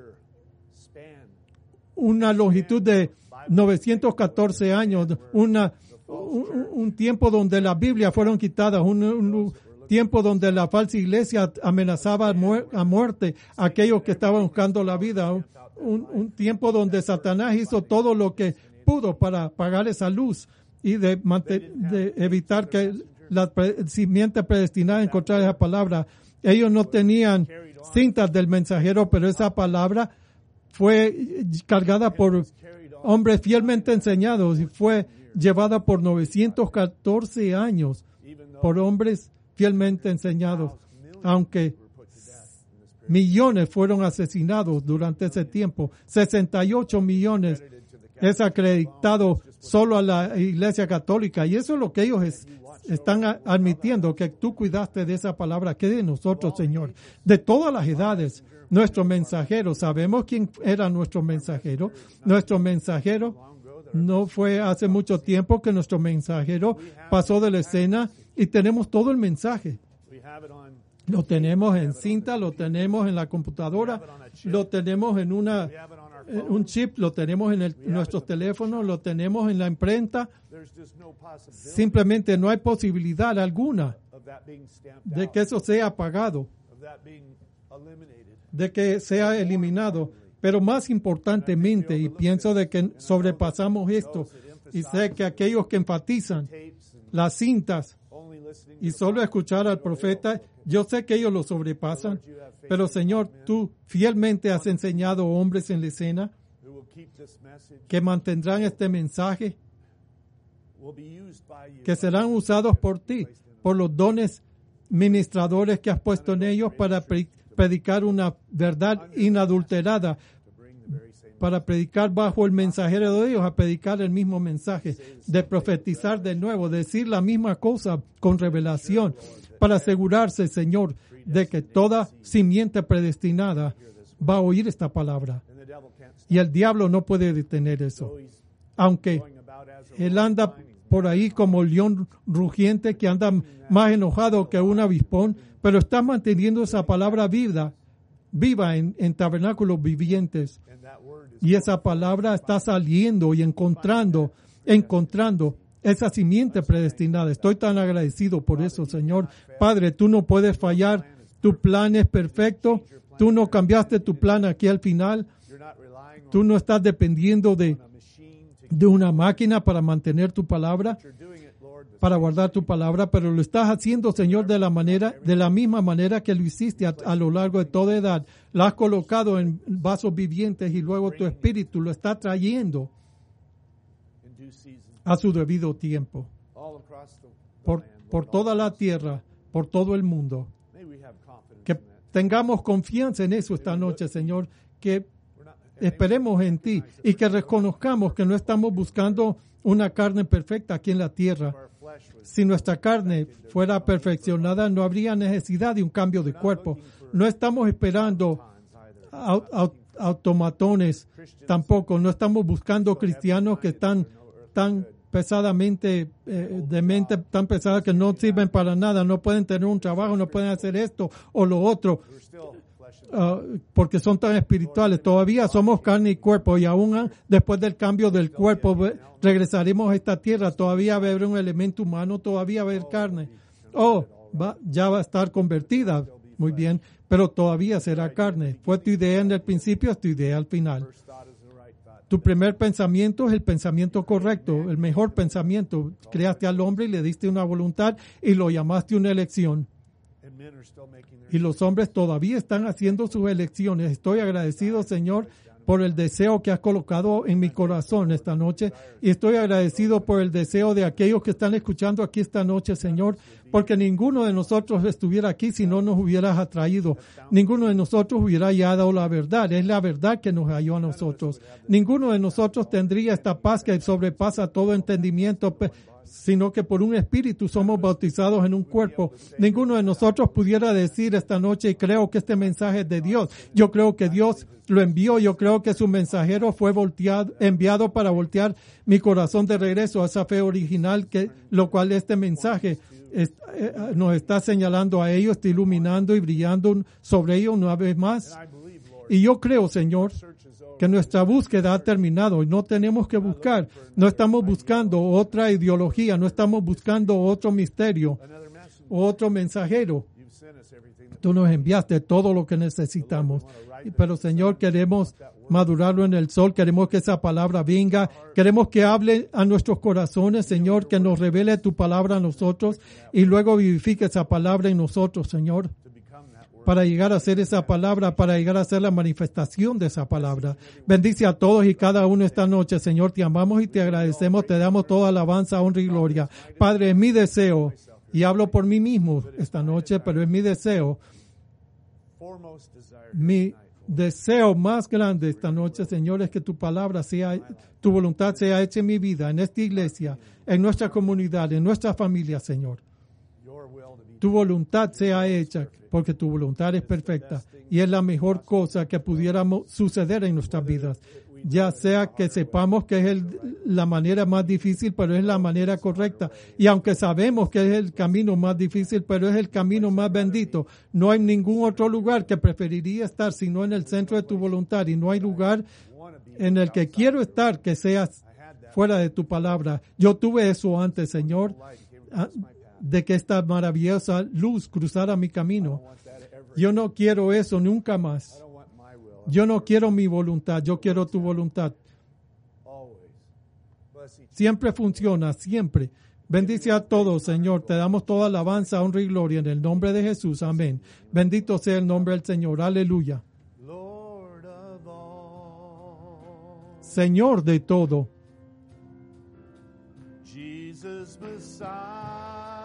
una longitud de novecientos catorce años, una, un, un tiempo donde las Biblias fueron quitadas, un, un tiempo donde la falsa iglesia amenazaba a, muer, a muerte a aquellos que estaban buscando la vida, un, un tiempo donde Satanás hizo todo lo que pudo para apagar esa luz y de, de evitar que la pre, simiente predestinada encontrar esa palabra. Ellos no tenían cintas del mensajero, pero esa palabra fue cargada por hombres fielmente enseñados y fue llevada por novecientos catorce años por hombres fielmente enseñados, aunque millones fueron asesinados durante ese tiempo. sesenta y ocho millones es acreditado solo a la Iglesia Católica y eso es lo que ellos es, están admitiendo, que tú cuidaste de esa palabra que de nosotros, Señor, de todas las edades. Nuestro mensajero, ¿sabemos quién era nuestro mensajero? Nuestro mensajero no fue hace mucho tiempo que nuestro mensajero pasó de la escena y tenemos todo el mensaje. Lo tenemos en cinta, lo tenemos en la computadora, lo tenemos en una, un chip, lo tenemos en el, nuestros teléfonos, lo tenemos en la imprenta. Simplemente no hay posibilidad alguna de que eso sea apagado, de que sea eliminado. Pero más importantemente, y pienso de que sobrepasamos esto, y sé que aquellos que enfatizan las cintas y solo escuchar al profeta, yo sé que ellos lo sobrepasan, pero Señor, tú fielmente has enseñado hombres en la escena que mantendrán este mensaje, que serán usados por ti, por los dones ministradores que has puesto en ellos para predicar una verdad inadulterada, para predicar bajo el mensajero de Dios, a predicar el mismo mensaje, de profetizar de nuevo, decir la misma cosa con revelación, para asegurarse, Señor, de que toda simiente predestinada va a oír esta palabra. Y el diablo no puede detener eso. Aunque él anda por ahí como león rugiente que anda más enojado que un avispón, pero está manteniendo esa palabra viva, viva en, en tabernáculos vivientes. Y esa palabra está saliendo y encontrando, encontrando esa simiente predestinada. Estoy tan agradecido por eso, Señor. Padre, tú no puedes fallar. Tu plan es perfecto. Tú no cambiaste tu plan aquí al final. Tú no estás dependiendo de, de una máquina para mantener tu palabra, para guardar tu palabra, pero lo estás haciendo, Señor, de la manera, de la misma manera que lo hiciste a, a lo largo de toda edad. Lo has colocado en vasos vivientes y luego tu espíritu lo está trayendo a su debido tiempo. Por, por toda la tierra, por todo el mundo. Que tengamos confianza en eso esta noche, Señor, que esperemos en ti y que reconozcamos que no estamos buscando una carne perfecta aquí en la tierra. Si nuestra carne fuera perfeccionada, no habría necesidad de un cambio de cuerpo. No estamos esperando aut- aut- automatones tampoco. No estamos buscando cristianos que están tan pesadamente, eh, de mente tan pesada que no sirven para nada, no pueden tener un trabajo, no pueden hacer esto o lo otro, uh, porque son tan espirituales. Todavía somos carne y cuerpo, y aún uh, después del cambio del cuerpo regresaremos a esta tierra. Todavía va a haber un elemento humano, todavía va a haber carne. Oh, va, ya va a estar convertida, muy bien, pero todavía será carne. Fue tu idea en el principio, es tu idea al final. Tu primer pensamiento es el pensamiento correcto, el mejor pensamiento. Creaste al hombre y le diste una voluntad y lo llamaste una elección. Y los hombres todavía están haciendo sus elecciones. Estoy agradecido, Señor, por el deseo que has colocado en mi corazón esta noche. Y estoy agradecido por el deseo de aquellos que están escuchando aquí esta noche, Señor, porque ninguno de nosotros estuviera aquí si no nos hubieras atraído. Ninguno de nosotros hubiera hallado la verdad. Es la verdad que nos halló a nosotros. Ninguno de nosotros tendría esta paz que sobrepasa todo entendimiento, sino que por un espíritu somos bautizados en un cuerpo. Ninguno de nosotros pudiera decir esta noche, y creo que este mensaje es de Dios. Yo creo que Dios lo envió. Yo creo que su mensajero fue volteado, enviado para voltear mi corazón de regreso a esa fe original, que lo cual este mensaje es, eh, nos está señalando a ellos, está iluminando y brillando sobre ellos una vez más. Y yo creo, Señor, que nuestra búsqueda ha terminado y no tenemos que buscar. No estamos buscando otra ideología, no estamos buscando otro misterio, otro mensajero. Tú nos enviaste todo lo que necesitamos. Pero, Señor, queremos madurarlo en el sol, queremos que esa palabra venga, queremos que hable a nuestros corazones, Señor, que nos revele tu palabra a nosotros y luego vivifique esa palabra en nosotros, Señor, para llegar a ser esa palabra, para llegar a ser la manifestación de esa palabra. Bendice a todos y cada uno esta noche, Señor. Te amamos y te agradecemos, te damos toda alabanza, honra y gloria. Padre, es mi deseo, y hablo por mí mismo esta noche, pero es mi deseo, mi deseo más grande esta noche, Señor, es que tu palabra sea, tu voluntad sea hecha en mi vida, en esta iglesia, en nuestra comunidad, en nuestra familia, Señor. tu voluntad sea hecha, porque tu voluntad es perfecta y es la mejor cosa que pudiera suceder en nuestras vidas. Ya sea que sepamos que es el, la manera más difícil, pero es la manera correcta. Y aunque sabemos que es el camino más difícil, pero es el camino más bendito, no hay ningún otro lugar que preferiría estar sino en el centro de tu voluntad. Y no hay lugar en el que quiero estar que seas fuera de tu palabra. Yo tuve eso antes, Señor, de que esta maravillosa luz cruzara mi camino. Yo no quiero eso nunca más. Yo no quiero mi voluntad, yo quiero tu voluntad. Siempre funciona, siempre. Bendice a todos, Señor. Te damos toda alabanza, honra y gloria en el nombre de Jesús. Amén. Bendito sea el nombre del Señor. Aleluya. Señor de todo. Jesus Messiah.